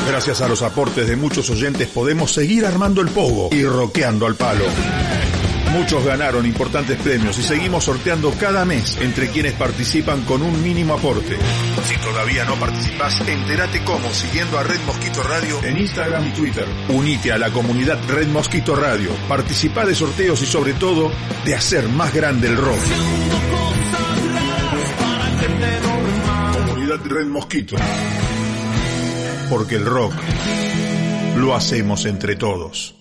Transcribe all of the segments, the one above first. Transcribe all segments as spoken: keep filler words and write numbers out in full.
Gracias a los aportes de muchos oyentes podemos seguir armando el pogo y rockeando al palo. Muchos ganaron importantes premios y seguimos sorteando cada mes entre quienes participan con un mínimo aporte. Si todavía no participás, entérate cómo siguiendo a Red Mosquito Radio en Instagram y Twitter. Unite a la comunidad Red Mosquito Radio, participá de sorteos y sobre todo de hacer más grande el rock. Comunidad Red Mosquito. Porque el rock lo hacemos entre todos.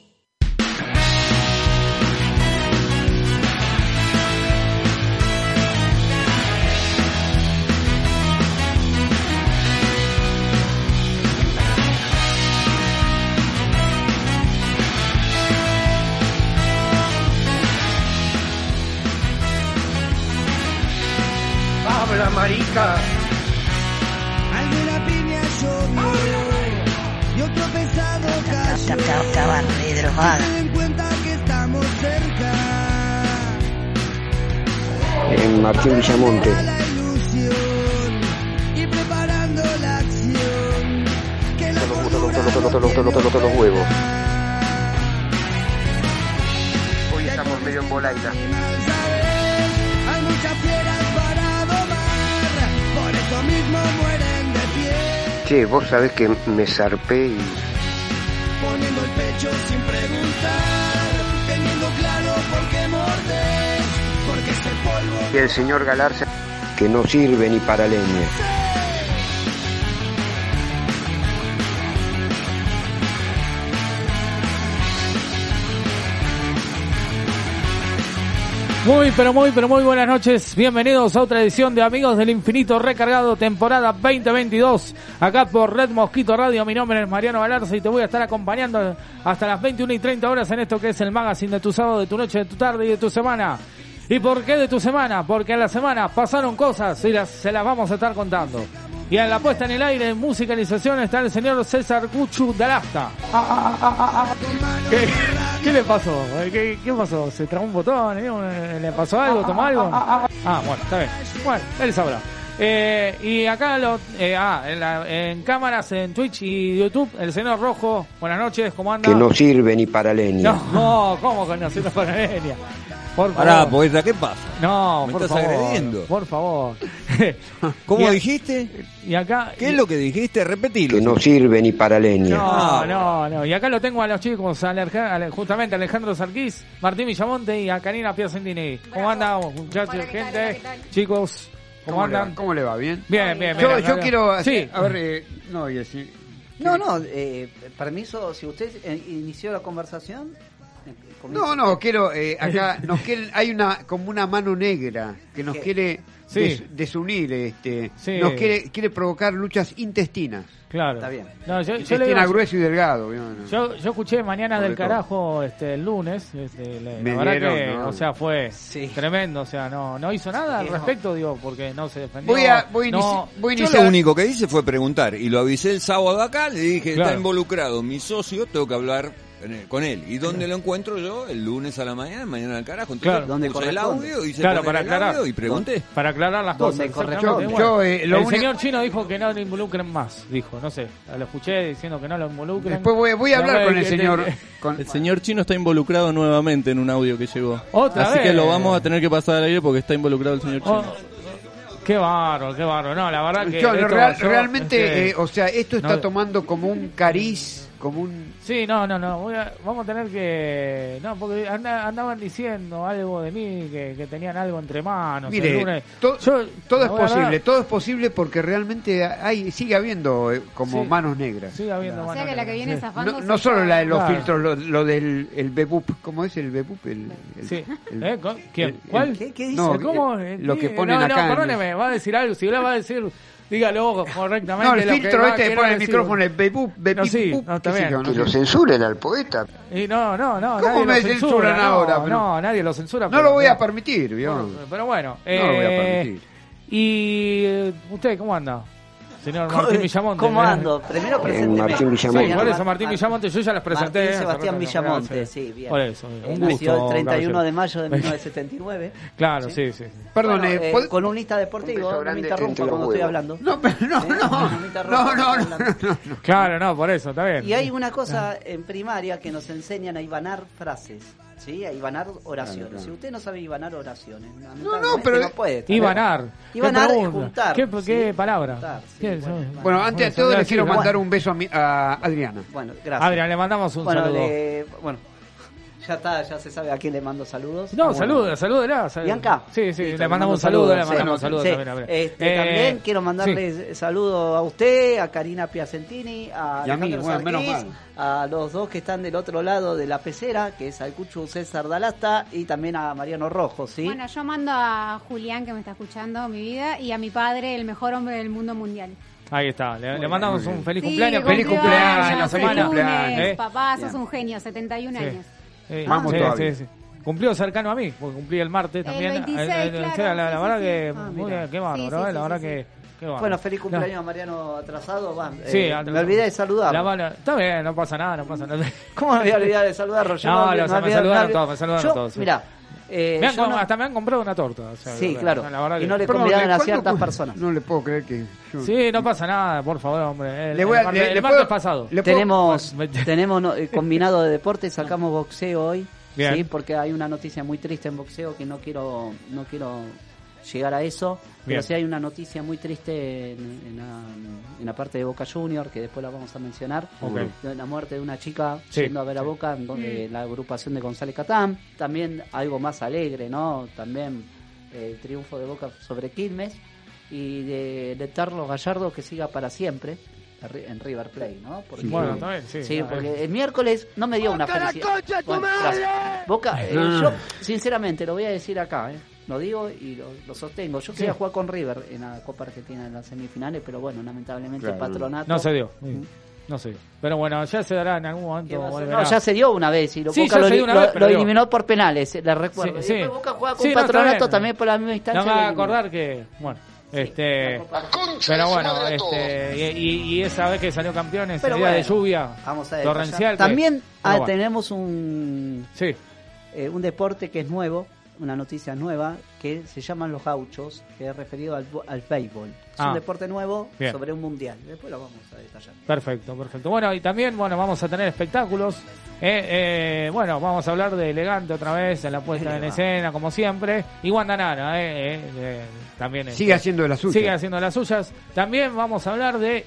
Habla, marica. Alguna piña llovió y otro pesado cayó. Estaba re drogada. Ten en cuenta que estamos cerca. En Martín Villamonte. La ilusión y preparando la acción. Que la Los huevos. Hoy estamos medio en bolaita. Hay muchas fieras para domar, por eso mismo mueren de pie. Che, vos sabés que me zarpé y... Poniendo el pecho sin preguntar, teniendo claro por qué morder, porque este polvo... Y el señor Galarza, que no sirve ni para leña. Muy, pero muy, pero muy buenas noches. Bienvenidos a otra edición de Amigos del Infinito Recargado, temporada veinte veintidós. Acá por Red Mosquito Radio. Mi nombre es Mariano Galarza y te voy a estar acompañando hasta las veintiuna y treinta horas en esto que es el magazine de tu sábado, de tu noche, de tu tarde y de tu semana. ¿Y por qué de tu semana? Porque en la semana pasaron cosas y las, se las vamos a estar contando. Y en la puesta en el aire, en musicalización, está el señor César Cuchu Dalasta. Ah, ah, ah, ah, ah. ¿Qué, ¿Qué le pasó? ¿Qué, ¿Qué pasó? ¿Se trabó un botón? ¿Eh? ¿Le pasó algo? ¿Tomó algo? Ah, bueno, está bien. Bueno, él sabrá. Eh, y acá, lo, eh, ah, en, la, en cámaras, en Twitch y YouTube, el señor Rojo. Buenas noches, ¿cómo anda? Que no sirve ni para leña. No, no, ¿cómo que no sirve para leña? Por favor. Pará, poeta, ¿qué pasa? No, ¿Me por estás favor, agrediendo? por favor. ¿Cómo y, dijiste? Y acá... ¿Qué y, es lo que dijiste? Repetilo. Que no sirve ni para leña. No, no, no. Y acá lo tengo a los chicos, a Alej- justamente a Alejandro Sarquís, Martín Villamonte y a Karina Piacentini. ¿Cómo andan, muchachos, Hola, ¿qué tal? gente? Hola, ¿qué tal? Chicos, ¿cómo, ¿Cómo le, andan? va? ¿Cómo le va? ¿Bien? Bien, bien, Yo, bien. yo quiero... Sí. Hacer, a ver, eh, no, y así... No, no, eh, permiso, si usted eh, inició la conversación... eh, No, no, quiero... Eh, acá nos quieren, hay una como una mano negra que nos ¿Qué? quiere Sí. des, desunir. este Sí. Nos quiere quiere provocar luchas intestinas. Claro. Está bien. No, yo, yo, le Intestina digo- grueso y delgado. ¿Vieron? yo, yo escuché Mañana Sobre del todo. Carajo este, el lunes. Este, la, Me la verdad dieron, que, no. o sea, fue Sí. tremendo. O sea, no no hizo nada al Sí, respecto, digo, porque no se defendió. Voy a, voy a, no, inici- voy a Yo iniciar... lo único que hice fue preguntar y lo avisé el sábado acá, le dije, Claro. está involucrado mi socio, tengo que hablar con él. ¿Y dónde lo encuentro yo? El lunes a la mañana, mañana al carajo. Entonces, Claro. ¿Dónde puse el corresponde? audio, hice Claro, poner para el aclarar. audio y pregunté. Para aclarar las ¿Dónde cosas. corresponde? exactamente. Yo, eh, lo el único- señor Chino dijo que no lo involucren más, dijo, no sé, lo escuché diciendo que no lo involucren. Después voy, voy a hablar No, con eh, el que- señor... que- con- El señor Chino está involucrado nuevamente en un audio que llegó. Otra Así vez. que lo vamos a tener que pasar al aire porque está involucrado el señor Chino. Oh, qué bárbaro, qué bárbaro. No, la verdad que... Yo, esto- real- yo, realmente, este, eh, o sea, esto está no- tomando como un cariz, como un... Sí, no, no, no. Voy a- vamos a tener que... No, porque anda- andaban diciendo algo de mí, que, que tenían algo entre manos. el Mire, lunes. to- Yo, todo la es verdad, posible, todo es posible porque realmente hay sigue habiendo eh, como Sí. manos negras. Sigue habiendo O mano sea que la que negra, viene sí. zafando... No, no solo la de los Claro. filtros, lo, lo del el bebup, ¿cómo es el bebup? El, el- Sí. el- ¿Eh? ¿Con- ¿Quién? el- ¿Cuál? ¿Qué, qué dice? No, ¿Cómo? eh, lo que ¿Qué? ponen no, acá No, en- perdóneme, va a decir algo. Si le va a decir, dígalo correctamente. No, el lo que filtro va a este que querer pone el decir. micrófono, el bebup, bebup, No, sí, no, está qué sé bien. yo, no Que sé. lo censuren al poeta. Y no, no, no. ¿Cómo nadie me lo censuran censura, no, ahora? Pero- No, nadie lo censura. No pero- lo voy a permitir, ¿vio? Bueno, pero bueno. No lo voy a eh, permitir. Y eh, usted, ¿cómo anda? señor Martín Villamonte. ¿Cómo ando? Primero presénteme. Martín Villamonte. Sí, por eso Martín Villamonte, yo ya las presenté. Martín hace Sebastián rato, Villamonte, ¿no? sí, bien. Por eso, Eh, un nació gusto. el treinta y uno de caballero. mayo de mil novecientos setenta y nueve. Claro, sí, sí. sí. Perdón, Bueno, eh, eh, ¿pod- columnista deportivo, no me interrumpa entre los cuando estoy huevos. hablando. No, pero no, ¿Eh? no. me interrumpa No, no, cuando no, estoy hablando. no, no. Claro, no, por eso, está bien. Y hay una cosa en primaria que nos enseñan a ibanar frases, ¿sí? A ibanar oraciones. Si usted no sabe ibanar oraciones, No, no, pero- no puede. estar. Ibanar. Ibanar ¿Qué es pregunta? juntar. ¿Qué, ¿sí? qué palabra? Juntar, sí, ¿Qué- bueno, son- Bueno, antes de son todo de le así, quiero bueno. mandar un beso a, mi- a Adriana. Bueno, gracias. Adrián, le mandamos un bueno, saludo. le- bueno, ya está, ya se sabe a quién le mando saludos. No, Bueno, saluda, salúdela. sal- Bianca. Sí, sí, Listo, le mandamos un saludo, le sí. mandamos un saludo Sí. también. A ver. Este, Eh, también quiero sí. mandarle saludo a usted, a Karina Piacentini, a Y a mí, Alejandro bueno, menos Sarkis, a los dos que están del otro lado de la pecera, que es al Cuchu César Dalasta, y también a Mariano Rojo, ¿sí? Bueno, yo mando a Julián, que me está escuchando, mi vida, y a mi padre, el mejor hombre del mundo mundial. Ahí está, le, le mandamos un feliz Sí, cumpleaños. que Feliz cumplió cumpleaños años en la el semana. lunes, ¿eh? Papá, sos Bien. un genio, setenta y un Sí. años. Eh, Vamos sí, todavía. sí, sí. Cumplió cercano a mí, porque cumplí el martes El también. veintiséis, Eh, eh, claro, sí, la, la sí, verdad sí, que, sí. Ah, muy mira. bien, qué bárbaro, Sí, sí, eh, sí, la verdad sí, que, qué bárbaro. Bueno, feliz cumpleaños a Mariano atrasado. Va, Sí, eh, atrasado. me olvidé de saludar. La bala- está bien, no pasa nada, no pasa nada. ¿Cómo me voy a olvidar de saludarlo? Yo No, me- los- me me olvidé- saludaron me- todos, me saludaron yo, todos, sí. Mirá, eh, Me han yo com- no- Hasta me han comprado una torta. o sea, Sí, la- claro. la verdad Y que- no le Perdón, convidaron a ¿cuándo ciertas pu- personas. No le puedo creer que... yo- Sí, no pasa nada, por favor, hombre. El, Le voy a- el martes, le- el le martes puedo- pasado. le puedo- Tenemos, Me- tenemos no, eh, combinado de deportes, sacamos boxeo hoy, Bien. sí, porque hay una noticia muy triste en boxeo que no quiero, no quiero llegar a eso, Bien. pero sí hay una noticia muy triste en, en la, en la parte de Boca Junior, que después la vamos a mencionar, Ok. de la muerte de una chica Sí, yendo a ver a sí. Boca, en donde la agrupación de González Catán, también algo más alegre, ¿no? También eh, el triunfo de Boca sobre Quilmes, y de, de Carlos Gallardo, que siga para siempre en River Plate, ¿no? Porque, Bueno, está bien, sí. Sí, Ah, porque eh. el miércoles no me dio una felicidad. Bueno, gracias. Boca, eh, Ah. yo sinceramente lo voy a decir acá, eh, lo digo y lo, lo sostengo. Yo quería jugar con River en la Copa Argentina en las semifinales, pero bueno, lamentablemente el Claro. patronato. No se dio. Mm. No se dio. Pero bueno, ya se dará en algún ¿Qué momento. va a ser? volverá. No, ya se dio una vez y lo, Sí, Boca ya lo, se dio una lo- vez, pero lo digo- eliminó por penales, eh, les recuerdo. Sí, Y después sí. Boca juega con Sí, no, está patronato bien. también por la misma instancia. No me va y a eliminó. acordar que, bueno, Sí, este, la Copa- pero bueno, este, y, y- y esa vez que salió campeón en Pero día de bueno, lluvia Vamos a ver. torrencial. que- También pero ah, bueno. tenemos un Sí, eh, un deporte que es nuevo, una noticia nueva, que se llaman los gauchos, que es referido al, al béisbol. Es Ah. un deporte nuevo Bien. sobre un mundial. Después lo vamos a detallar. perfecto, perfecto. Bueno, y también, bueno, vamos a tener espectáculos. Eh, eh, bueno, vamos a hablar de Elegante otra vez en la puesta Ahí en va. escena, como siempre. Y Guandanara, eh, eh, eh, también. Sigue este, haciendo de las suyas. Sigue haciendo las suyas. También vamos a hablar de...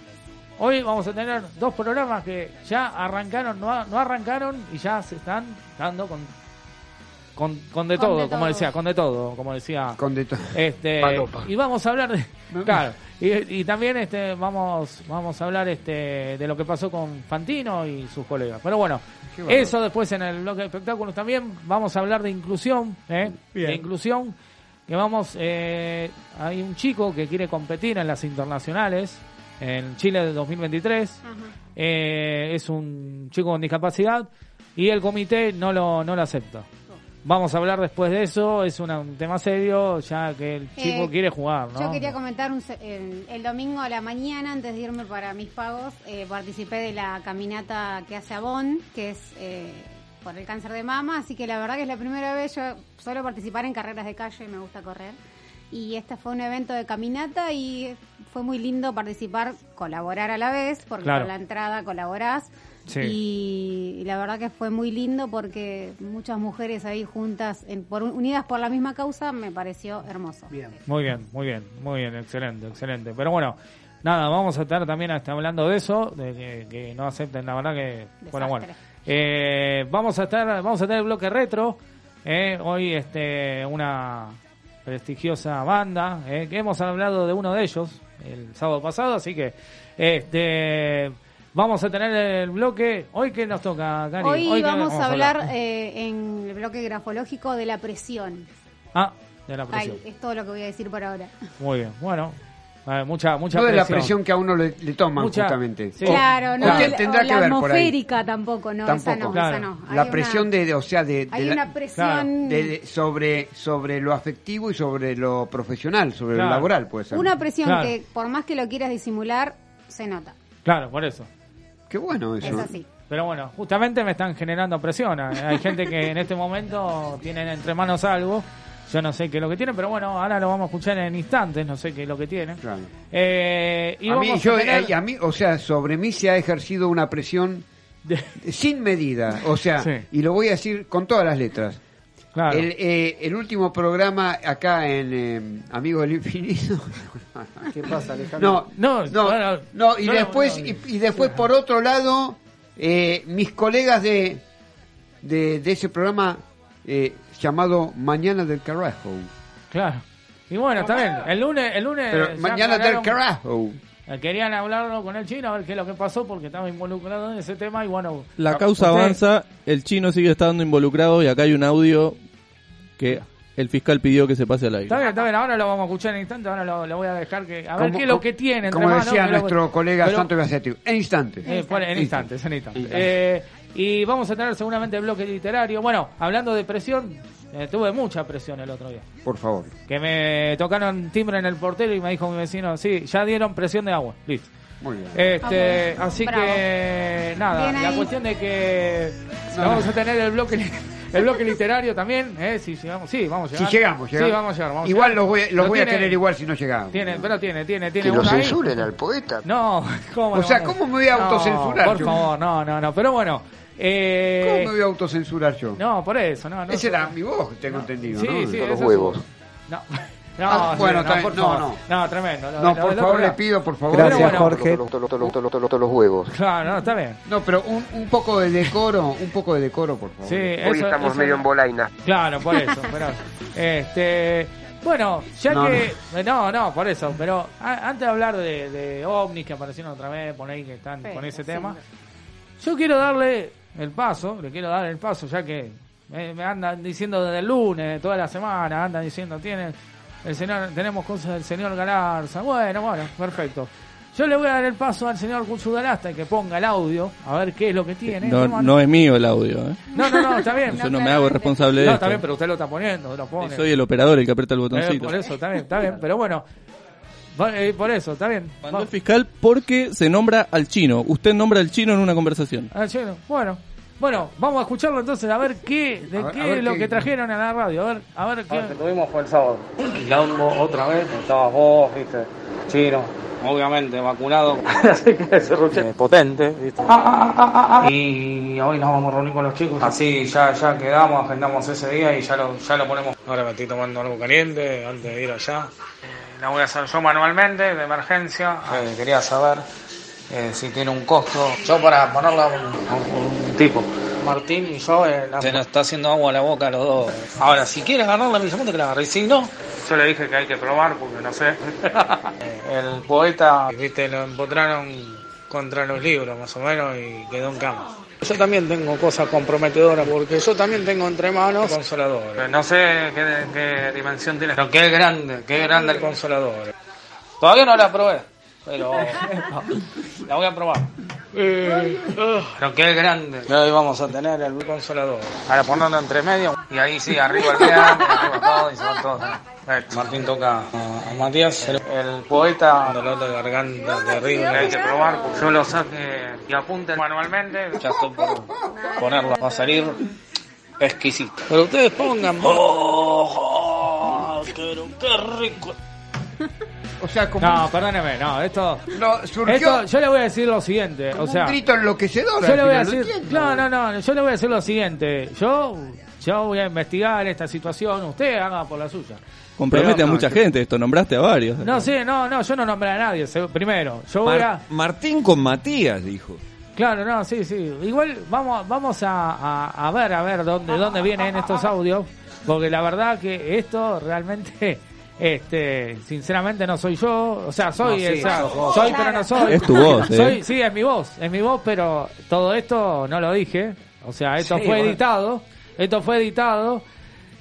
Hoy vamos a tener dos programas que ya arrancaron, no, no arrancaron y ya se están dando con con, con de Con todo, de como todo. decía, con de todo, como decía. Con de todo. Este, Palopa. y vamos a hablar de, claro, y, y también este vamos vamos a hablar este de lo que pasó con Fantino y sus colegas. Pero bueno, Qué bárbaro. eso después en el bloque de espectáculos también vamos a hablar de inclusión, ¿eh? Bien. De inclusión, que vamos, eh, hay un chico que quiere competir en las internacionales en Chile de dos mil veintitrés. Ajá. Eh, es un chico con discapacidad y el comité no lo no lo acepta. Vamos a hablar después de eso, es una- un tema serio, ya que el chico Eh, quiere jugar, ¿no? Yo quería comentar un se- el, el domingo a la mañana, antes de irme para mis pagos, eh, participé de la caminata que hace Avon, que es eh, por el cáncer de mama, así que la verdad que es la primera vez, yo suelo participar en carreras de calle, me gusta correr, y este fue un evento de caminata y fue muy lindo participar, colaborar a la vez, porque Claro. con la entrada colaborás. Sí. Y, y la verdad que fue muy lindo porque muchas mujeres ahí juntas, en, por, unidas por la misma causa, me pareció hermoso. Bien. Muy bien, muy bien, muy bien, excelente, excelente. Pero bueno, nada, vamos a estar también hasta hablando de eso, de que, que no acepten, la verdad que, bueno, bueno. Eh, vamos a estar, vamos a tener el bloque retro, eh, hoy este una prestigiosa banda, eh, que hemos hablado de uno de ellos el sábado pasado, así que este vamos a tener el bloque, hoy que nos toca, Cari. Hoy, ¿qué vamos a hablar eh, en el bloque grafológico de la presión. Ah, de la Ay, presión. es todo lo que voy a decir por ahora. Muy bien, bueno, Eh, mucha mucha No es presión. la presión que a uno le, le toman, Mucha- justamente. sí. Claro, no, Usted la- tendrá o que la ver por ahí. atmosférica tampoco, no, esa Tampoco. no, Claro. esa no. Hay La una- presión de, de- o sea, de, de Hay la- una presión... de- de- sobre, sobre lo afectivo y sobre lo profesional, sobre Claro. lo laboral, puede ser. Una presión Claro. que por más que lo quieras disimular, se nota. Claro, por eso. Qué bueno eso. Es así. Pero bueno, justamente me están generando presión. Hay gente que en este momento tienen entre manos algo. Yo no sé qué es lo que tienen, pero bueno, ahora lo vamos a escuchar en instantes. No sé qué es lo que tienen. Claro. Eh, y a mí, vamos yo, a tener- eh, a mí, o sea, sobre mí se ha ejercido una presión de- sin medida, o sea, Sí. y lo voy a decir con todas las letras. Claro. El, eh, el último programa acá en eh, Amigos del Infinito. ¿Qué pasa, Alejandro? No, No, no, bueno, no, y no, después, no, y, y después por otro lado, eh, mis colegas de, de, de ese programa eh, llamado Mañana del Carajo. Claro. Y bueno, está bien. El lunes, el lunes Pero ya Mañana del aclararon- Carajo. eh, Querían hablarlo con el chino, a ver qué es lo que pasó, porque estaba involucrado en ese tema y bueno... La a- causa usted- avanza, el chino sigue estando involucrado y acá hay un audio que el fiscal pidió que se pase al aire. Está bien, está bien, ahora lo vamos a escuchar en instante, ahora lo, lo voy a dejar que... A ver Como- qué es lo que tiene entre Como manos, decía qué es lo- nuestro colega pero- Santo Gacetti, en instantes. Eh, por- en instantes, en instantes. Eh, y vamos a tener seguramente el bloque literario. Bueno, hablando de presión, eh, tuve mucha presión el otro día. Por favor. Que me tocaron timbre en el portero y me dijo mi vecino, sí, ya dieron presión de agua, listo. Muy bien. Este, Ok, así bravo. que nada, Bien la ahí. cuestión de que No, vamos no. a tener el bloque li- el bloque literario también, eh, si llegamos, sí, vamos a Si llegar. llegamos, llegamos. Sí, vamos a llegar, vamos a Igual llegar. los voy, los Lo voy a tiene- querer igual si no llegamos. Tiene, pero tiene, tiene, tiene Que lo uno ahí. censuren al poeta. No, ¿cómo? O no? sea, ¿cómo me voy a No, autocensurar Por yo? favor, no, no, no, pero bueno, eh, ¿Cómo me voy a autocensurar yo? no, por eso, no, no. Esa era mi voz, tengo entendido, Sí, ¿no? sí, Los eso huevos. es- No. No, Ah, sí, bueno, no, está bien. por No, favor. no. No, tremendo. lo- No, lo por del favor, otro le lado. pido, por favor. Gracias, Pero bueno, Jorge. Los, los, los, los, los, los huevos. Claro, no, está bien. No, pero un, un poco de decoro, un poco de decoro, por favor. Sí, Hoy eso- estamos eso- medio en bolaina. Claro, por eso. pero, este, bueno, ya No, que. No, no, por eso. Pero a- antes de hablar de, de ovnis que aparecieron otra vez, por ahí que están Sí, con ese sí. tema, yo quiero darle el paso, le quiero dar el paso, ya que me, me andan diciendo desde el lunes, toda la semana, andan diciendo, tiene el señor, tenemos cosas del señor Galarza. Bueno, bueno, perfecto. Yo le voy a dar el paso al señor Cuchugalasta y que ponga el audio, a ver qué es lo que tiene. No, hermano. no es mío el audio, ¿eh? no, no, no, está bien. Yo no me hago responsable de No, esto. está bien, pero usted lo está poniendo, lo pone. Soy el operador, el que aprieta el Eh, botoncito. por eso, está bien, está bien. Pero bueno, va- eh, por eso, está bien. Mandó Va- el fiscal porque se nombra al chino. Usted nombra al chino en una conversación. Ah, sí, bueno, bueno, vamos a escucharlo entonces, a ver qué, de A ver- qué a ver es lo qué- que trajeron a la radio. A ver, a ver qué. Lo que tuvimos fue el sábado. Quilombo otra vez, estabas vos, viste, chino, obviamente vacunado, así que se ruche potente, viste. Y hoy nos vamos a reunir con los chicos, así ya ya quedamos, agendamos ese día y ya lo, ya lo ponemos. Ahora me estoy tomando algo caliente antes de ir allá. Eh, la voy a hacer yo manualmente, de emergencia. Eh, quería saber eh, si tiene un costo. Yo para ponerla a un, a un- un tipo. Martín y yo eh, la- se nos está haciendo agua a la boca a los dos. Ahora, si quiere agarrar la misma que la agarre, y si no, yo le dije que hay que probar porque no sé. Eh, el poeta, viste, lo empotraron contra los libros más o menos y quedó en cama. Yo también tengo cosas comprometedoras porque yo también tengo entre manos consolador. No sé qué, qué dimensión tiene, pero qué grande, qué grande el consolador. Todavía no la probé, pero la voy a probar. Eh, uh, pero qué grande. Y hoy vamos a tener el consolador. Ahora ponerlo entre medio y ahí sí, arriba el piano, arriba todo y se van todos. Eh, Martín toca a, a Matías, el, el poeta, dolor de garganta terrible, hay que probar. Yo lo saque y apunte manualmente. Ya estoy por ponerlo, va a salir exquisito. Pero ustedes pongan. ¡Oh! ¡Qué, qué rico! O sea, como No, perdóneme, no, esto. no, surgió Esto, yo le voy a decir lo siguiente, como o sea. un grito enloquecedor. Yo al le voy a final, ¿lo decir, entiendo? no, no, no, yo le voy a decir lo siguiente. Yo, yo voy a investigar esta situación, usted haga por la suya. Compromete Pero a no, mucha yo- gente esto, nombraste a varios. No, sí, no, no, yo no nombré a nadie. se- Primero, yo voy a. Mar- Martín con Matías, dijo. Claro, no, sí, sí. Igual vamos, vamos a, a, a ver, a ver dónde, dónde vienen estos audios, porque la verdad que esto realmente, este, sinceramente no soy yo, o sea, soy, No, sí, o sea, sos vos. soy, pero no soy. Es tu voz, eh. Soy, sí, es mi voz, es mi voz, pero todo esto no lo dije, o sea, esto Sí, fue bueno. editado, esto fue editado.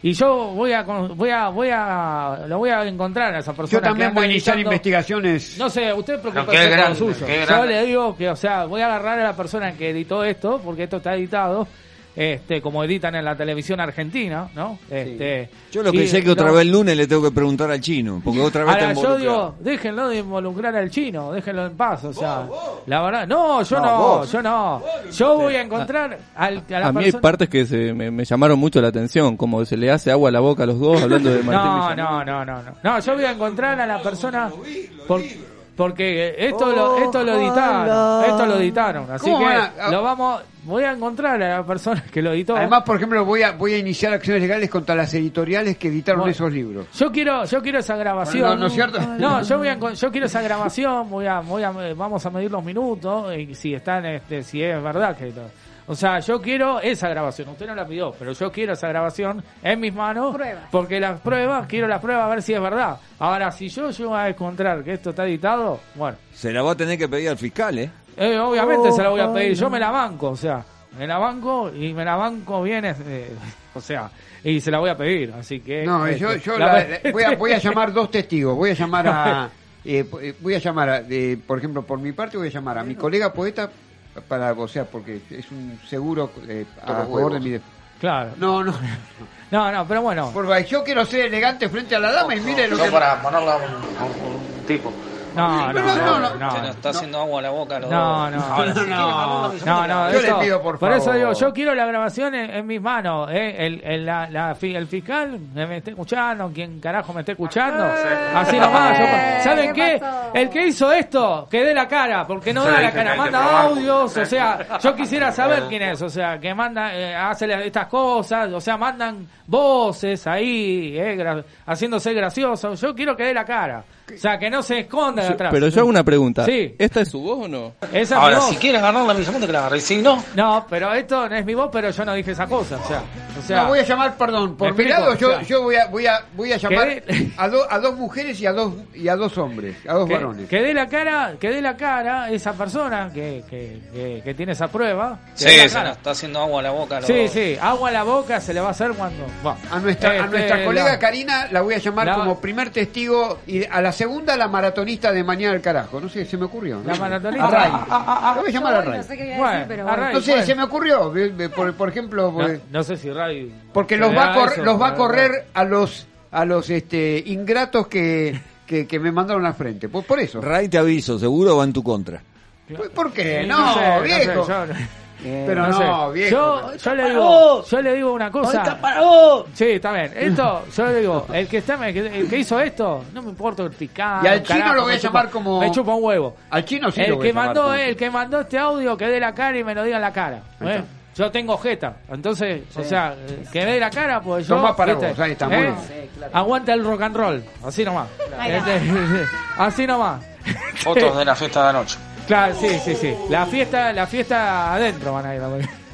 Y yo voy a, con- voy a, voy a, lo voy a encontrar a esa persona. Yo también que anda voy a iniciar gritando- investigaciones. No sé, usted Pero preocupe qué por lo grande, suyo. qué Yo grande. le digo que, o sea, voy a agarrar a la persona que editó esto, porque esto está editado, este, como editan en la televisión argentina, ¿no? Este, Yo lo que y sé que otra no- vez el lunes le tengo que preguntar al chino, porque otra vez Ahora, está yo involucrado. digo, déjenlo de involucrar al chino, déjenlo en paz, o sea, la verdad, no, yo No, no, vos. yo no, yo voy a encontrar al, a la A mí hay persona... partes que se me, me llamaron mucho la atención, como se le hace agua a la boca a los dos hablando de Martín No, Villamil. no, no, no, no, no, yo voy a encontrar a la persona por- porque esto lo, esto lo editaron, esto lo editaron, así ¿Cómo que van a- lo vamos, voy a encontrar a la persona que lo editó. Además, por ejemplo, voy a voy a iniciar acciones legales contra las editoriales que editaron Bueno. esos libros. Yo quiero, yo quiero esa grabación. No, ¿no es cierto? No, yo voy a, encon- yo quiero esa grabación. Voy a, voy a, vamos a medir los minutos y si están, este, si es verdad que, o sea, yo quiero esa grabación. Usted no la pidió, pero yo quiero esa grabación en mis manos, Pruebas. porque las pruebas, quiero las pruebas a ver si es verdad. Ahora, si yo llego a encontrar que esto está editado, bueno, Se la va a tener que pedir al fiscal, ¿eh? eh, obviamente se la voy a pedir. Yo me la banco, o sea, me la banco y me la banco bien, eh, o sea, y se la voy a pedir. Así que No, este, yo, yo la- la- la- voy, a, voy a llamar dos testigos. Voy a llamar a. eh, po- eh, voy a llamar, a, eh, por ejemplo, por mi parte, voy a llamar a mi colega poeta para, o sea, porque es un seguro eh, a favor de mi. def- Claro. No, no. No, no, pero bueno. Por favor, yo quiero ser elegante frente a la dama y mire lo Yo que. para ponerle a un, a un- un tipo. No, no, No, no, no, no. Se nos está haciendo agua a la boca a los No, dos. no, Ahora, si no, quiere mandarlo, me No, no, Yo eso- le pido, por por eso favor. digo, yo quiero la grabación en, en mis manos. ¿eh? El, el, la, la fi- el fiscal que me esté escuchando, quien carajo me esté escuchando. Así nomás. yo- ¿Saben ¿Qué qué? pasó? El que hizo esto, que dé la cara, porque no da la cara. Manda audios, o sea, yo quisiera saber quién es. O sea, que manda, eh, hace la- estas cosas, o sea, mandan voces ahí, eh, gra- haciéndose graciosos. Yo quiero que dé la cara. O sea, que no se esconda de atrás. Pero yo hago una pregunta. Sí. ¿Esta es su voz o no? Esa es Ahora, mi voz. si quiere agarrarla a mi que la agarre. Si no, No, pero esto no es mi voz, pero yo no dije esa cosa, o sea, o sea, No, voy a llamar, perdón, por ¿Me mi explico? lado yo, O sea, yo voy a voy a voy a llamar ¿qué? a, do- a dos mujeres y a dos y a dos hombres, a dos que, varones. que dé la cara, que dé la cara esa persona que, que, que, que tiene esa prueba. que sí, dé la se cara. nos está haciendo agua a la boca a los Sí, dos. sí, agua a la boca se le va a hacer cuando. Bueno, A nuestra, a este, nuestra colega la- Karina la voy a llamar la- como primer testigo y a la segunda la maratonista de mañana al carajo. No sé, se me ocurrió. La ¿no? maratonista. A Ray. Ah, La voy a llamar a Yo Ray. no sé qué voy a Bueno, decir, pero a bueno. Ray. No sé, bueno. se me ocurrió. ve- ve, Por, por ejemplo, No, porque, no sé si Ray. porque los va a será correr, eso, los va a pero- correr a los a los este ingratos que, que, que me mandaron al frente. Por, por eso. Ray, te aviso, seguro va en tu contra. ¿Por- ¿Por qué? Sí, No, sé, no sé, viejo. yo- Pero no no, sé. viejo. Yo, yo le digo, vos! yo le digo una cosa. ¡Está para vos! Sí, está bien. Esto, yo le digo, el que está, el que, el que hizo esto, no me importa el picante. Y al chino lo voy a me chupa- llamar como- Me chupa un huevo. Al chino sí lo el voy a que llamar mandó, como- el que mandó este audio, que dé la cara y me lo diga en la cara. Ahí ¿eh? está. Yo tengo jeta, entonces, o sea, eh, que dé la cara, pues yo. Toma para ¿viste? vos, ahí está, muy ¿Eh? bien. Sí, claro. Aguanta el rock and roll, así nomás. Ahí está. Este, así nomás. Fotos de la fiesta de anoche. Claro, sí, sí, sí. La fiesta, la fiesta adentro van a ir.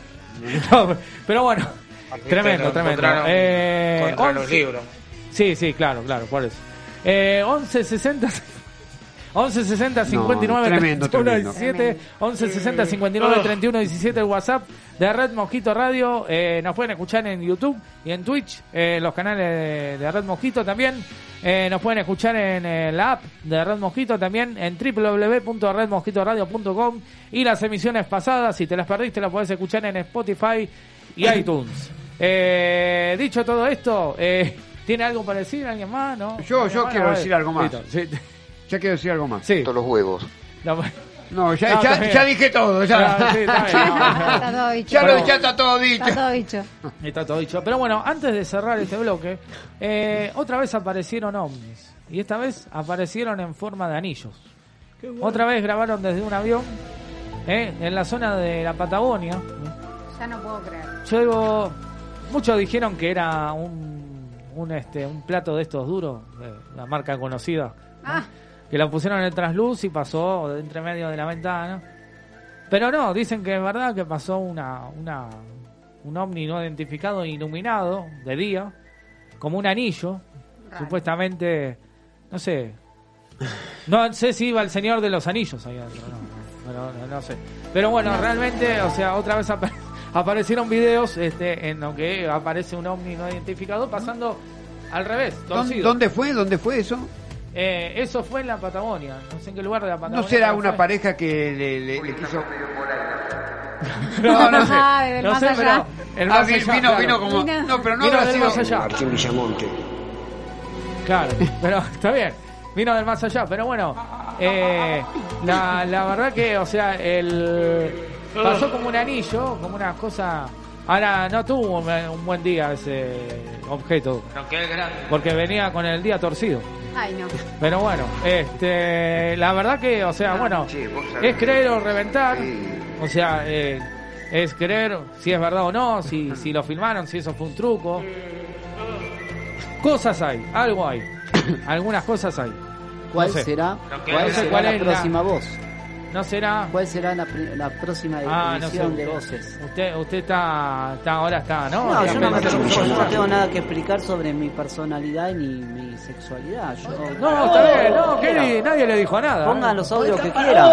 No, pero bueno, tremendo, Lo tremendo. encontraron Eh, contra los once libros. Sí, sí, claro, claro, por eso. Eh, once sesenta once sesenta cincuenta y nueve tremendo, treinta y uno tremendo. diecisiete once sesenta cincuenta y nueve treinta y uno diecisiete el WhatsApp de Red Mosquito Radio. Eh, nos pueden escuchar en YouTube y en Twitch, eh, los canales de, de Red Mosquito también. Eh, nos pueden escuchar en eh, la app de Red Mosquito también, en doble u doble u doble u punto red mosquito radio punto com, y las emisiones pasadas, si te las perdiste, las podés escuchar en Spotify y iTunes. Eh, dicho todo esto, eh, ¿tiene algo para decir alguien más? ¿No? Yo- ¿Alguien yo más? quiero A ver. decir algo más. Listo, sí. Ya quiero decir algo más. Sí. Todos los huevos. No, No, ya, No, ya, está bien. ya dije todo. Ya, No, sí, está bien, no, no. Está todo dicho. ya, lo- Pero- ya está todo dicho. Está todo dicho. Está todo dicho. Pero bueno, antes de cerrar este bloque, eh, otra vez aparecieron ovnis. Y esta vez aparecieron en forma de anillos. Otra vez grabaron desde un avión eh, en la zona de la Patagonia. Ya no puedo creer. Yo digo, muchos dijeron que era un, un, este, un plato de estos duros, de la marca conocida. ¿no? Ah. Que la pusieron en el trasluz y pasó de entre medio de la ventana. Pero no, dicen que es verdad que pasó una, una un ovni no identificado iluminado de día, como un anillo, Raro. supuestamente, no sé, no sé si iba el Señor de los Anillos ahí adentro, no, no, no, no, no sé. Pero bueno, realmente, o sea, otra vez apa- aparecieron videos este, en los que aparece un ovni no identificado pasando al revés, torcido. ¿Dónde fue? ¿Dónde fue eso? Eh, eso fue en la Patagonia, no sé en qué lugar de la Patagonia. ¿No será una fue. pareja que le, le, le quiso...? No, no sé, Ah, del no más sé, allá. pero el Ah, más vi- allá, vino, claro. vino como... Vino- No, pero no Vino habrá del sido... más allá. Martín Villamonte. Claro, pero está bien, vino del más allá, pero bueno, eh, la, la verdad que, o sea, el pasó como un anillo, como una cosa. Ahora no tuvo un, un buen día ese objeto, porque venía con el día torcido. Ay, no. Pero bueno, este, la verdad que, o sea, bueno, es creer o reventar, o sea, eh, es creer si es verdad o no, si, si lo filmaron, si eso fue un truco. Cosas hay, algo hay, algunas cosas hay. ¿Cuál No sé. será, No cuál sé será cuál la es la- próxima voz? No será. ¿Cuál será la, pri- la próxima Ah, no sé, edición de usted- voces? Usted, usted está, está, ahora está, ¿no? No, yo no, me Está- preocupo, yo no tengo nada que explicar sobre mi personalidad ni mi sexualidad. Yo, No, está bien, no, ¿qué di- nadie le dijo nada. Pongan ¿eh? los audios que quieran.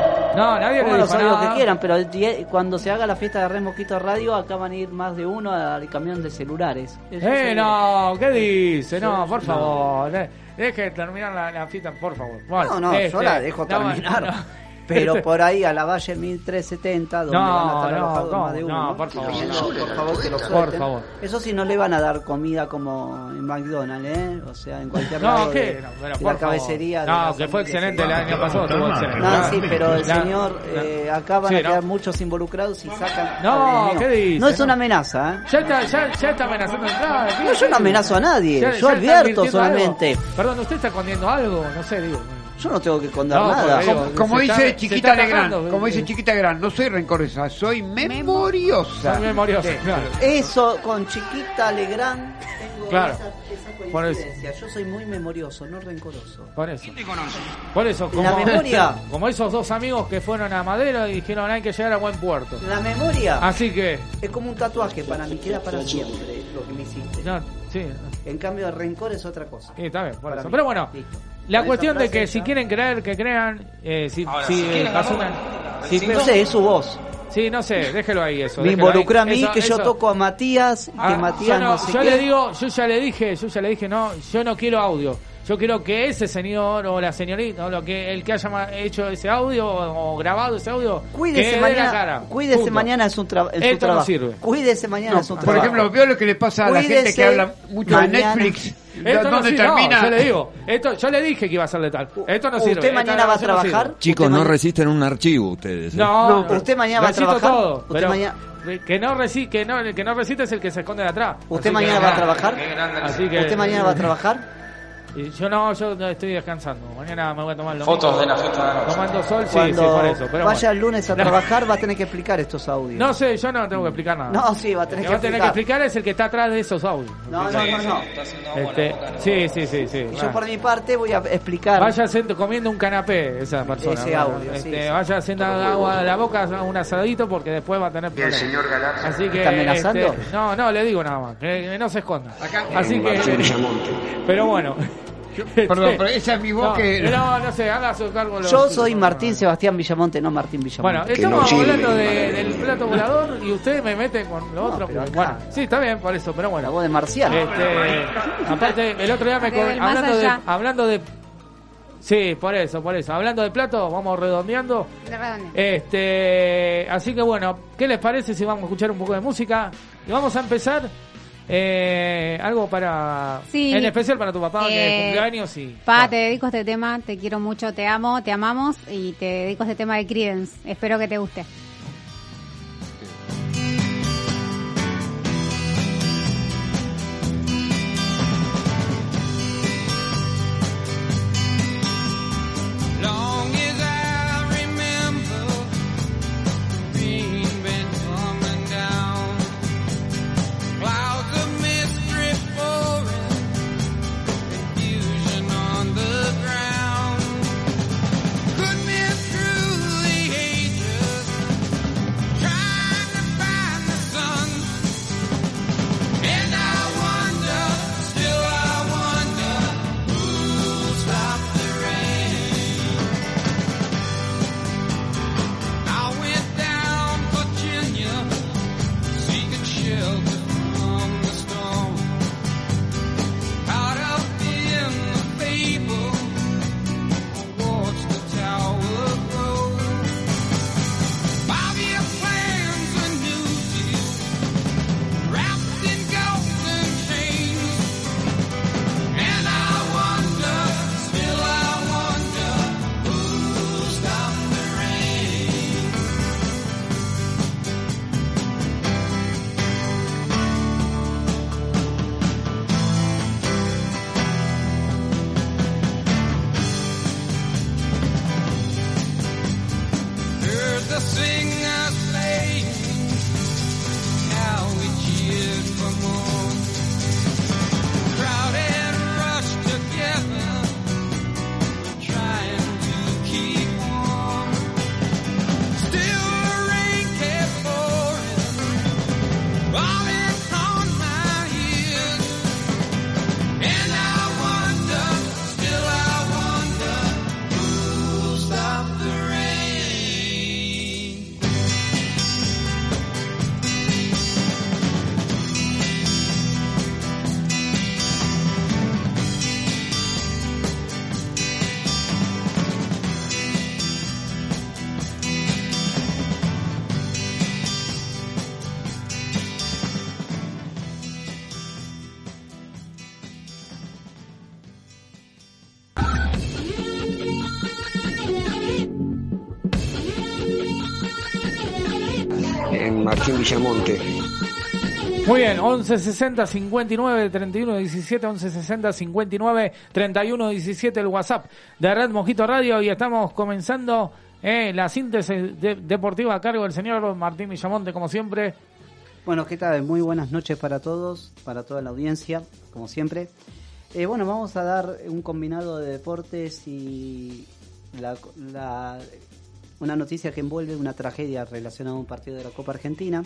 No, nadie le Pongan los dijo audios nada. que quieran, pero el die- cuando se haga la fiesta de Red Mosquito Radio, acá van a ir más de uno al camión de celulares. Eso Eh, seguro. no, ¿qué dice? No, por no. favor. de- Deje terminar la, la fiesta, por favor. Bueno, No, no, yo este, la dejo no, terminar. no. Pero Este- por ahí a la Valle mil trescientos setenta, donde No, van a estar no, alojados ¿cómo? más de uno. No, por favor, Pidiendo, no. por favor, que lo Por suelten. favor. Eso sí, no le van a dar comida como en McDonald's, ¿eh? O sea, en cualquier No, lado ¿qué? de, No, pero de por la favor. cabecería. de No, las que fue familias excelente el celulares. año pasado, estuvo excelente. No, sí, pero el La- señor, la- eh, acá van Sí, a quedar ¿no? muchos involucrados y sacan... No, Ay, Dios ¿qué mío. dice? No es No. una amenaza, ¿eh? Ya está, ya, ya está amenazando de entrada. ¿qué? No, yo no amenazo a nadie, Ya- yo ya está advierto advirtiendo solamente. algo. Perdón, ¿usted está escondiendo algo? No sé, digo. Yo no tengo que esconder No, nada. porque digo, Como, como se dice está- se Chiquita está Legrand, atajando, como eh. dice Chiquita Legrand, no soy rencorosa, soy memoriosa. Soy memoriosa, Sí. claro. Eso con Chiquita Legrand tengo Claro. esa, esa Por eso. coincidencia. Yo soy muy memorioso, no rencoroso. Por eso. Por eso, como, La memoria. como esos dos amigos que fueron a Madero y dijeron hay que llegar a buen puerto. La memoria Así que, es como un tatuaje para mí, queda para siempre lo que me hiciste. no, sí, En cambio, el rencor es otra cosa. sí, está bien, por Para eso. mí. Pero bueno, Listo. la Con cuestión esa de que frase si ya- quieren creer, que crean, eh, si, Ahora, si, si eh, quieren pasó agarrar una... una- si- No sé, es su voz. Sí, no sé, déjelo ahí eso. Me déjelo ahí. involucra a mí Eso- que yo eso- toco a Matías, que Ah, Matías yo no, no, sé yo qué. le digo, yo ya le dije, yo ya le dije, no, yo no quiero audio. Yo quiero que ese señor o la señorita, o lo que el que haya ma- hecho ese audio o, o grabado ese audio, Cuídese que dé mañana, la cara. cuídese Punto. mañana en su, tra- en su Esto no trabajo. sirve. Cuídese mañana No, en su por trabajo. ejemplo, veo lo que le pasa a la gente Cuídese que habla mucho mañana. de Netflix. Esto no ¿Dónde sirve, termina? no, yo le digo, esto, yo le dije que iba a ser letal. Esto no sirve. ¿Usted esta mañana va a grabación no trabajar? sirve. Chicos, Usted no mañana- resisten un archivo ustedes. ¿eh? No, No, ¿usted mañana va a recito trabajar? todo, ¿Usted pero mañana- que no reci que no el que no recita es el que se esconde de atrás. ¿Usted Así mañana que- va a trabajar? Así que ¿Usted mañana va a trabajar? Y yo no, yo no estoy descansando. Mañana me voy a tomar lo Fotos mismo. de la fiesta de la noche. Tomando sol, sí, Cuando sí, por eso. Pero vaya bueno. el lunes a No. trabajar va a tener que explicar estos audios. No sé, yo no tengo que explicar nada. No, sí, va a El tener que que va a tener que explicar. explicar es el que está atrás de esos audios. No, no, no, no. Este, sí, sí, sí, sí. Y yo por mi parte voy a explicar. Vaya haciendo- comiendo un canapé esa persona. Ese bueno, audio, sí, este, sí. Vaya haciendo agua a la boca, un asadito porque después va a tener problemas. Así que, ¿Está amenazando? este, no, no, le digo nada más, que, que no se esconda. Así Martín que, Villamonte. pero bueno. Perdón, pero esa es mi voz no, que... No, no sé, haga su cargo. los- Yo soy los- Martín Sebastián Villamonte, no Martín Villamonte. Bueno, Que estamos no sirve. hablando de- del plato volador y ustedes me meten con lo No, otro. pero acá. Bueno, sí, está bien, por eso, pero La bueno. voz de Marciano. Este, aparte, el otro día me Del con- más hablando de, allá. hablando de sí, por eso, por eso. Hablando de plato, vamos redondeando. De redondeo. Este, así que bueno, ¿qué les parece si vamos a escuchar un poco de música? Y vamos a empezar eh, algo para Sí. en especial para tu papá que Eh, es cumpleaños y Pa, bueno. te dedico este tema, te quiero mucho, te amo, te amamos y te dedico este tema de Creedence. Espero que te guste. Long as I remember, rain been coming down, clouds of mystery pouring, confusion on the ground. Could miss through the ages, sing our slave, how we cheered for more. Crowded rush together, trying to keep warm. Still the rain kept pouring, falling on my ears. And I wonder, still I wonder, who'll stop the rain? En Martín Villamonte. Muy bien, once sesenta cincuenta y nueve treinta y uno diecisiete, once sesenta cincuenta y nueve treinta y uno diecisiete el WhatsApp de Red Mosquito Radio, y estamos comenzando eh, la síntesis de- deportiva a cargo del señor Martín Villamonte, como siempre. Bueno, ¿qué tal? Muy buenas noches para todos, para toda la audiencia, como siempre. Eh, bueno, vamos a dar un combinado de deportes y la, la- una noticia que envuelve una tragedia relacionada a un partido de la Copa Argentina.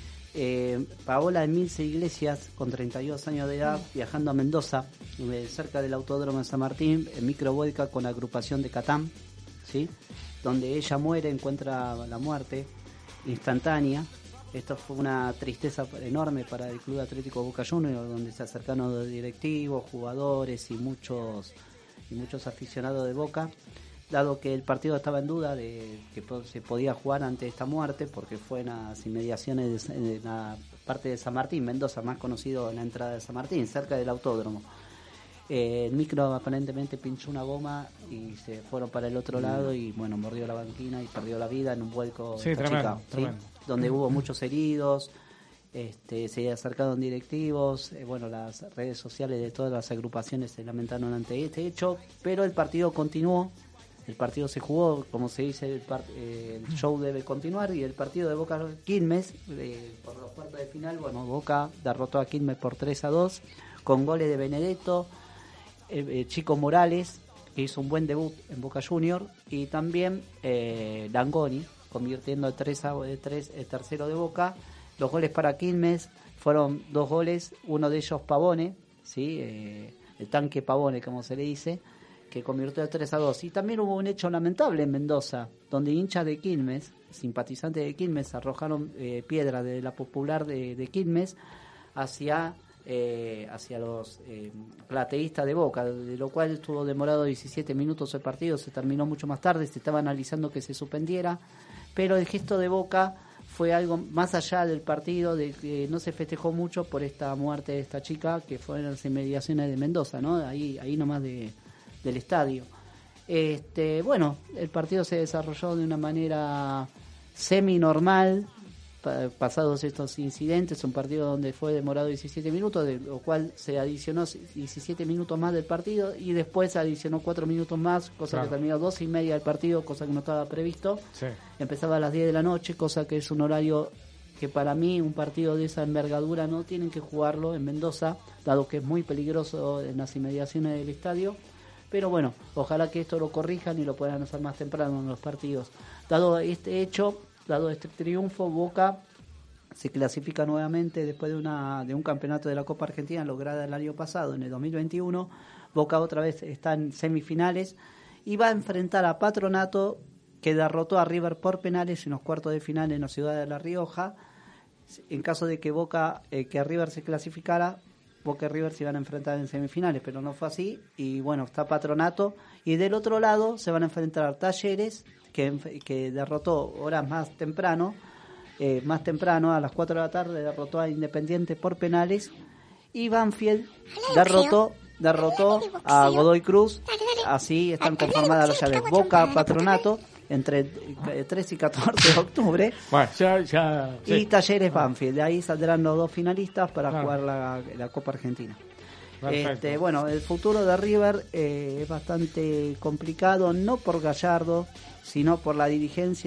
Eh, Paola Emilce Iglesias, con treinta y dos años de edad, viajando a Mendoza, eh, cerca del Autódromo de San Martín, en microvuelca con la agrupación de Catán, ¿sí? Donde ella muere, encuentra la muerte instantánea. Esto fue una tristeza enorme para el Club Atlético Boca Juniors, donde se acercaron los directivos, jugadores y muchos y muchos aficionados de Boca, dado que el partido estaba en duda de que po- se podía jugar ante esta muerte, porque fue en las inmediaciones de, de la parte de San Martín, Mendoza, más conocido en la entrada de San Martín, cerca del autódromo. Eh, el micro aparentemente pinchó una goma y se fueron para el otro lado y bueno, mordió la banquina y perdió la vida en un vuelco Sí, esta tremendo, chica, ¿sí? tremendo. Donde hubo muchos heridos. Este, se acercaron directivos, eh, bueno, las redes sociales de todas las agrupaciones se lamentaron ante este hecho, pero el partido continuó, el partido se jugó, como se dice, el, par- eh, el show debe continuar, y el partido de Boca Quilmes, eh, por los cuartos de final, bueno, Boca derrotó a Quilmes por tres a dos, con goles de Benedetto, eh, eh, Chico Morales, que hizo un buen debut en Boca Junior, y también eh, Langoni, convirtiendo el tres a tres, el tercero de Boca. Los goles para Quilmes fueron dos goles, uno de ellos Pavone, ¿sí? Eh, el tanque Pavone, como se le dice, que convirtió el tres a dos. Y también hubo un hecho lamentable en Mendoza, donde hinchas de Quilmes, simpatizantes de Quilmes, arrojaron eh, piedras de la popular de, de Quilmes hacia, eh, hacia los eh, plateístas de Boca, de lo cual estuvo demorado diecisiete minutos el partido, se terminó mucho más tarde, se estaba analizando que se suspendiera, pero el gesto de Boca fue algo más allá del partido, de que no se festejó mucho por esta muerte de esta chica, que fue en las inmediaciones de Mendoza, ¿no? Ahí, ahí nomás de, del estadio. Este, bueno, el partido se desarrolló de una manera semi-normal, pa- pasados estos incidentes, un partido donde fue demorado diecisiete minutos, de lo cual se adicionó diecisiete minutos más del partido, y después se adicionó cuatro minutos más, cosa Claro. que terminó dos y media del partido, cosa que no estaba previsto. Sí. Empezaba a las diez de la noche, cosa que es un horario que para mí un partido de esa envergadura no tienen que jugarlo en Mendoza, dado que es muy peligroso en las inmediaciones del estadio. Pero bueno, ojalá que esto lo corrijan y lo puedan hacer más temprano en los partidos. Dado este hecho, dado este triunfo, Boca se clasifica nuevamente después de una de un campeonato de la Copa Argentina lograda el año pasado, en el dos mil veintiuno. Boca otra vez está en semifinales y va a enfrentar a Patronato, que derrotó a River por penales en los cuartos de final en la ciudad de La Rioja. En caso de que Boca, eh, que River se clasificara, Boca y River se iban a enfrentar en semifinales, pero no fue así. Y bueno, está Patronato. Y del otro lado se van a enfrentar Talleres, que, que derrotó horas más temprano, eh, más temprano, a las cuatro de la tarde, derrotó a Independiente por penales. Y Banfield derrotó, derrotó a Godoy Cruz. Así están conformadas las llaves Boca, Patronato, entre el tres y catorce de octubre. Bueno, ya, ya. Y sí. Talleres Banfield. De ahí saldrán los dos finalistas para Claro. jugar la, la Copa Argentina. Perfecto. Este, bueno, el futuro de River eh, es bastante complicado, no por Gallardo, sino por la dirigencia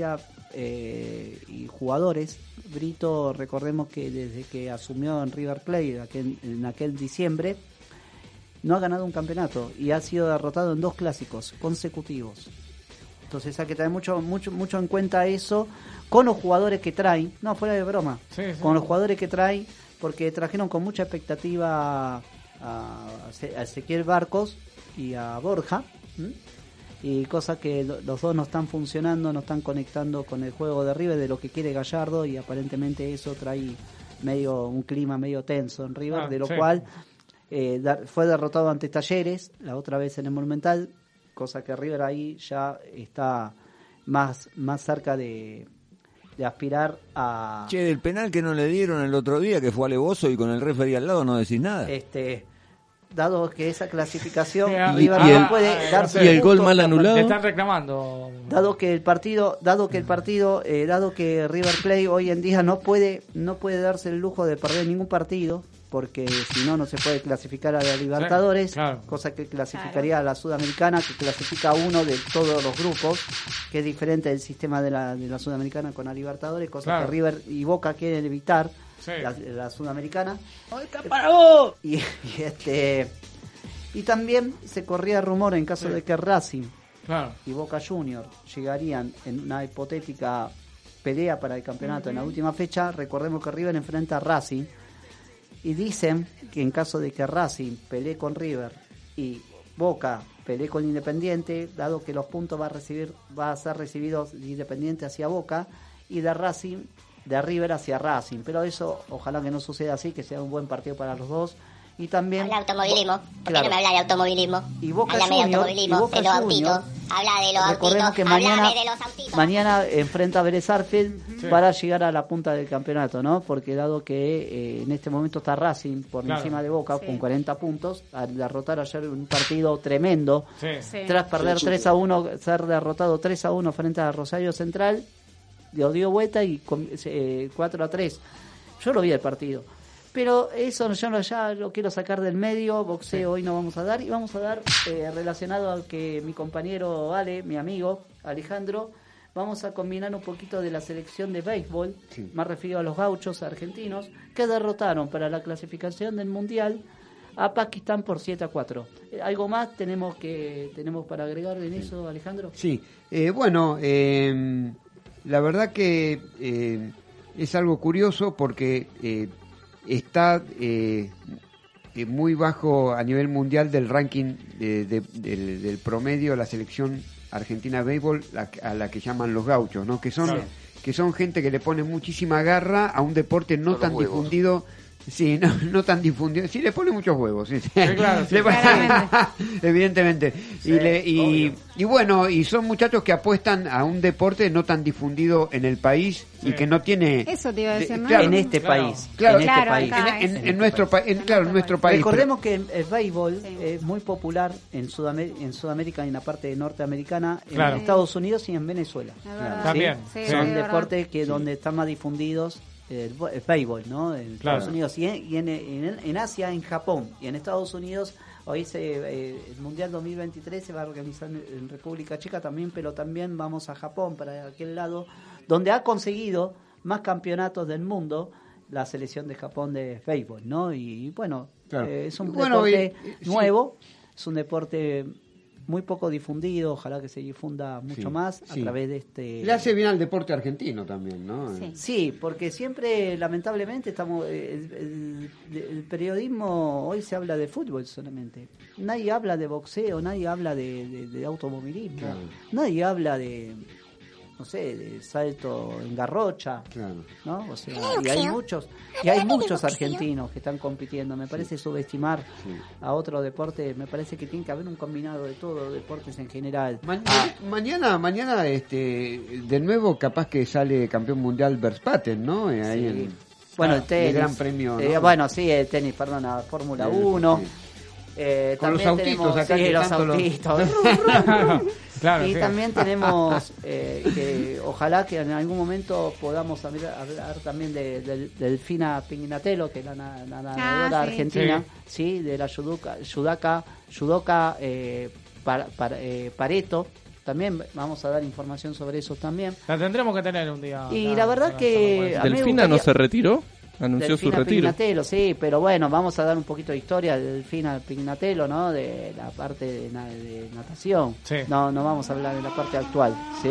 eh, y jugadores. Brito, recordemos que desde que asumió en River Plate aquel, en aquel diciembre, no ha ganado un campeonato y ha sido derrotado en dos clásicos consecutivos. Entonces hay que tener mucho mucho mucho en cuenta eso con los jugadores que traen, no, fuera de broma, sí, sí. con los jugadores que traen, porque trajeron con mucha expectativa a, a Ezequiel Barcos y a Borja, ¿m? y cosas que lo, los dos no están funcionando, no están conectando con el juego de River, de lo que quiere Gallardo, y aparentemente eso trae medio un clima medio tenso en River, ah, de lo sí. cual eh, da, fue derrotado ante Talleres la otra vez en el Monumental, cosa que River ahí ya está más, más cerca de, de aspirar a... Che, del penal que no le dieron el otro día, que fue alevoso y con el referee al lado, no decís nada. Este... Dado que esa clasificación sí, River y no el, puede darse y el gol mal anulado. Le están reclamando. Dado que el partido, dado que el partido, eh, dado que River Plate hoy en día no puede, no puede darse el lujo de perder ningún partido, porque si no no se puede clasificar a la Libertadores, sí, claro. cosa que clasificaría a la Sudamericana, que clasifica a uno de todos los grupos, que es diferente del sistema de la, de la Sudamericana con la Libertadores, cosa claro. que River y Boca quieren evitar. Sí. La, la Sudamericana. Y, y este y también se corría rumor en caso sí. de que Racing claro. y Boca Juniors llegarían en una hipotética pelea para el campeonato uh-huh. en la última fecha. Recordemos que River enfrenta a Racing y dicen que en caso de que Racing pelee con River y Boca pelee con Independiente, dado que los puntos va a recibir va a ser recibidos de Independiente hacia Boca y de Racing de River hacia Racing, pero eso ojalá que no suceda así, que sea un buen partido para los dos. Y también habla de automovilismo, ¿por claro. qué no me habla de automovilismo? Y Boca Háblame Junior, de automovilismo, y Boca de los Junior, autitos, habla de los recordemos autitos, que mañana, de los autitos. Mañana enfrenta a Vélez Arfield sí. para llegar a la punta del campeonato, ¿no? Porque dado que eh, en este momento está Racing por claro. encima de Boca sí. con cuarenta puntos, al derrotar ayer un partido tremendo, sí. Sí. tras perder sí, sí. tres a uno, ser derrotado tres a uno frente a Rosario Central, lo dio vuelta y eh, cuatro a tres. Yo lo vi el partido. Pero eso yo no, ya lo quiero sacar del medio, boxeo sí. hoy no vamos a dar, y vamos a dar eh, relacionado al que mi compañero Ale, mi amigo Alejandro, vamos a combinar un poquito de la selección de béisbol, sí. más referido a los gauchos argentinos, que derrotaron para la clasificación del Mundial a Pakistán por siete a cuatro. ¿Algo más tenemos que tenemos para agregar en sí. eso, Alejandro? Sí, eh, bueno, eh, la verdad que eh, es algo curioso porque... Eh, está eh, muy bajo a nivel mundial del ranking de, de, de, del promedio la selección argentina de béisbol, la, a la que llaman los gauchos, ¿no? Que son claro. que son gente que le pone muchísima garra a un deporte no tan huevos. difundido. Sí, no, no tan difundido. Sí, le pone muchos huevos. Sí, sí. Sí, claro, sí. Pone, evidentemente. Sí, y, le, y, y bueno, y son muchachos que apuestan a un deporte no tan difundido en el país sí. y que no tiene... Eso te iba a decir, ¿no? Claro, en este claro. país. Claro, en claro, este país. En, en, en, en nuestro país. En, claro, en nuestro país. Recordemos pero... que el, el béisbol sí. es muy popular en, Sudamérica, en Sudamérica y en la parte norteamericana, claro. en Estados Unidos y en Venezuela. Claro. También. Sí, son sí, deportes que sí. donde están más difundidos. El, el béisbol, ¿no? En claro. Estados Unidos y, en, y en, en, en Asia, en Japón y en Estados Unidos. Hoy se, eh, el Mundial dos mil veintitrés se va a organizar en, en República Checa también, pero también vamos a Japón, para aquel lado, donde ha conseguido más campeonatos del mundo la selección de Japón de béisbol, ¿no? Y, y bueno, claro. eh, es un bueno, deporte y, nuevo, sí. es un deporte muy poco difundido, ojalá que se difunda mucho sí, más a sí. través de este... Le hace bien al deporte argentino también, ¿no? Sí, sí porque siempre, lamentablemente, estamos el, el, el periodismo hoy se habla de fútbol solamente. Nadie habla de boxeo, nadie habla de, de, de automovilismo, claro. nadie habla de... no sé, de salto en garrocha, claro. ¿no? O sea, y hay muchos, y hay muchos argentinos que están compitiendo. Me parece sí. subestimar sí. a otro deporte. Me parece que tiene que haber un combinado de todo, deportes en general. Ma- ah. Mañana, mañana, este, de nuevo, capaz que sale campeón mundial Verstappen, ¿no? Ahí sí. en, bueno, el tenis, el Gran Premio, ¿no? Eh, bueno, sí, el tenis, perdona, Fórmula uno. Sí. Eh, Con los autitos tenemos, acá sí, que los autitos. Claro, y sí. también tenemos eh, que ojalá que en algún momento podamos hablar, hablar también de, de, de Delfina Pignatello, que es la nadadora ah, sí. argentina, sí. sí, de la judoka, judoka, judoka eh, para, para, eh, Pareto, también vamos a dar información sobre eso también. La tendremos que tener un día. Y la, la verdad la, que... la, a mí me ¿Delfina gustaría... no se retiró? Anunció Delfina su retiro. Pignatello, sí, pero bueno, vamos a dar un poquito de historia de Delfina Pignatello, ¿no? De la parte de, na- de natación. Sí. No, no vamos a hablar de la parte actual, ¿sí?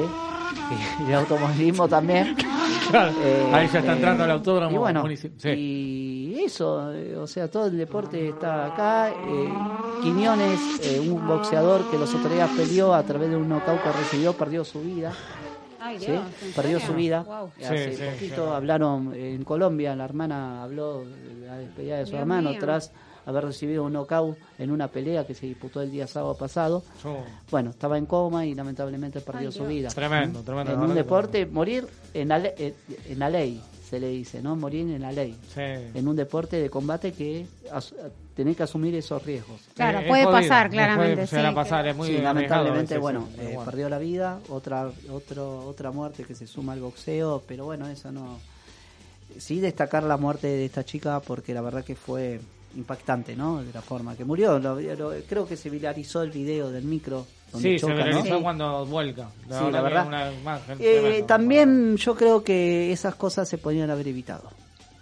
Y de automovilismo también. Claro, Eh, ahí ya está eh, entrando el autódromo. Y bueno, municip- sí. y eso, eh, o sea, todo el deporte está acá. Eh, Quiñones, eh, un boxeador que los otros días peleó a través de un knockout que recibió, perdió su vida. Ay, ¿Sí? Dios, ¿en Perdió serio? su vida. Wow. Hace Sí, sí, poquito sí. hablaron en Colombia, la hermana habló de la despedida de su Dios hermano mío. tras haber recibido un knockout en una pelea que se disputó el día sábado pasado. Yo- Bueno, estaba en coma y lamentablemente perdió Ay, su Dios. vida. Tremendo, tremendo. En la un verdad que deporte, morir en la, le- en- en la ley, se le dice, ¿no? Morir en la ley. Sí. En un deporte de combate que as- tenés que asumir esos riesgos. Claro, Eh, es puede jodido, pasar, es claramente. puede Sí, llegar a pasar, es muy Sí, arriesgado a lamentablemente, veces, bueno, sí, pero eh, bueno. perdió la vida, otra, otro, otra muerte que se suma al boxeo, pero bueno, eso no... Sí destacar la muerte de esta chica porque la verdad que fue impactante, ¿no? De la forma que murió. Lo- lo- creo que se viralizó el video del micro donde Sí, choca, se viralizó ¿no? Sí. cuando vuelca. La Sí, verdad la que verdad. una imagen Eh, tremenda. también yo creo que esas cosas se podrían haber evitado.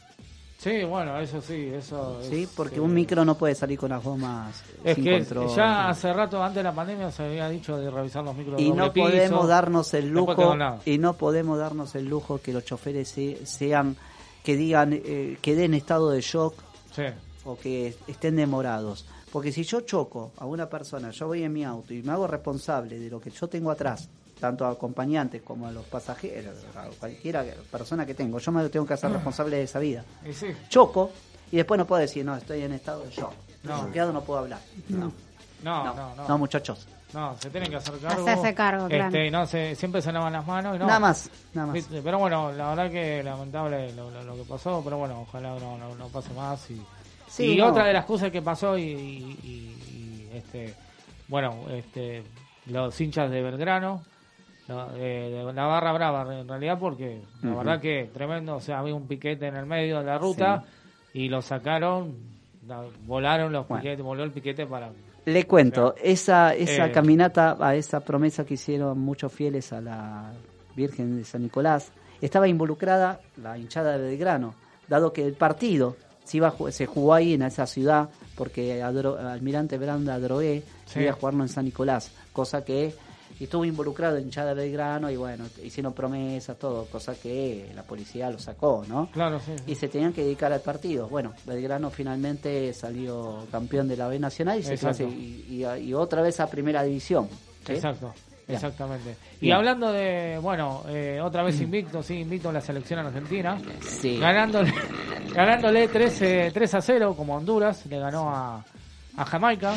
Sí, bueno, eso sí, eso Sí, es, porque eh, un micro no puede salir con las gomas Es sin que control. ya hace rato, antes de la pandemia, se había dicho de revisar los micros de Y doble no piso. podemos darnos el Después quedó lujo en nada. y no podemos darnos el lujo que los choferes se- sean que digan eh, que den estado de shock Sí. o que estén demorados. Porque si yo choco a una persona, yo voy en mi auto y me hago responsable de lo que yo tengo atrás, tanto a acompañantes como a los pasajeros, a cualquiera persona que tengo, yo me tengo que hacer responsable de esa vida. Y sí. Choco y después no puedo decir, no, estoy en estado de shock. No. Estoy choqueado, no puedo hablar. No, No, no, no, no. no, muchachos. No, se tienen que hacer cargo. Hacerse cargo, claro. Este, no, se, siempre se lavan las manos y no. Nada más, nada más. Viste, pero bueno, la verdad que lamentable lo, lo, lo que pasó, pero bueno, ojalá no, no, no pase más. Y, Sí, y no. otra de las cosas que pasó y, y- y- y, este, bueno, este, los hinchas de Belgrano, no, de, de la barra brava en realidad, porque la Ujú. verdad que tremendo, o sea, había un piquete en el medio de la ruta y lo sacaron, la- volaron los Bueno. piquetes, voló el piquete para... Le cuento, esa esa Eh. caminata, a esa promesa que hicieron muchos fieles a la Virgen de San Nicolás, estaba involucrada la hinchada de Belgrano, dado que el partido se, iba a ju- se jugó ahí en esa ciudad, porque Adro- Almirante Branda Drogué Sí. iba a jugarlo en San Nicolás, cosa que y estuvo involucrado la hinchada de Belgrano y bueno, hicieron promesas, todo, cosa que la policía lo sacó, ¿no? Claro, sí. sí. Y se tenían que dedicar al partido. Bueno, Belgrano finalmente salió campeón de la B Nacional y se Exacto. clase, y, y- y otra vez a Primera División. ¿sí? Exacto, Bien. exactamente. Y Bien. hablando de, bueno, eh, otra vez invicto, sí, invicto en la selección argentina, Sí. ganándole, ganándole trece, tres a cero como Honduras, le ganó a, a Jamaica.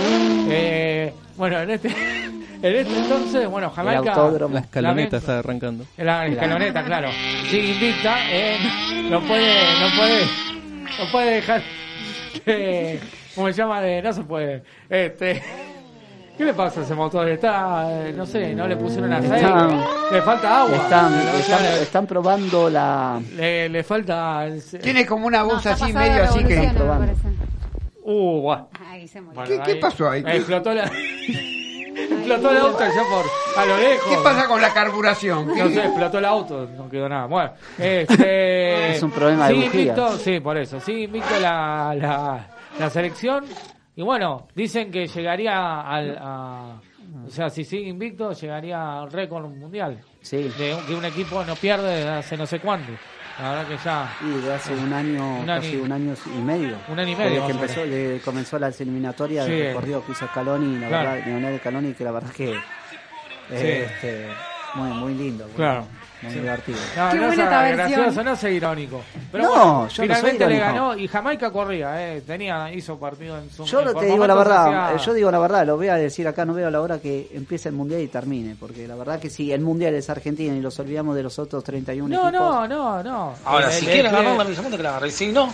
Eh, bueno, en este, en este entonces, bueno, Jamaica... El autódromo. La escaloneta lamento- está arrancando. La escaloneta, claro. Sigue invicta, eh, no puede, no puede, no puede dejar, eh, ¿cómo se llama? De, no se puede, este... ¿Qué le pasa a ese motor? Está, eh, no sé, no le pusieron aceite, Están- le falta agua. Están, O sea, están, están probando la... le, le falta... Tiene como una voz No, está así, pasada medio la así que... revolución, me probando. parece. Uh, guau. Ahí se murió. Bueno, ¿Qué- qué ahí- pasó ahí? ahí explotó la... explotó el auto ya por... a lo lejos. ¿Qué pasa con la carburación? No sé, explotó el auto, no quedó nada. Bueno, este... Es un problema de sí, bujías. invicto, sí, por eso. Sí, invicto la, la, la selección. Y bueno, dicen que llegaría al... A, o sea, si sigue invicto, llegaría al récord mundial. Sí. De un- que un equipo no pierde desde hace no sé cuánto. La verdad que ya... Y de hace un año, Un casi año- un año y medio. Un año y Desde medio, que más o empezó, de- comenzó las eliminatorias Sí. del recorrido que hizo Scaloni, la Claro. verdad, Lionel Scaloni, que la verdad que Sí. este, muy, muy lindo. muy- Claro. Muy Sí. divertido. No, Qué no buena sea esta versión. gracioso, no sea irónico. Pero No, bueno, yo no soy finalmente le irónico. ganó y Jamaica corría, eh, tenía, hizo partido en su... Yo en no por te digo la momentos verdad, hacía- eh, yo digo la verdad, lo voy a decir acá, no veo la hora que empiece el mundial y termine, porque la verdad que si el mundial es Argentina y los olvidamos de los otros treinta y uno No, equipos. no, no, no. Ahora, El- si el- quiere el- agarrar la misma que la agarre, si no,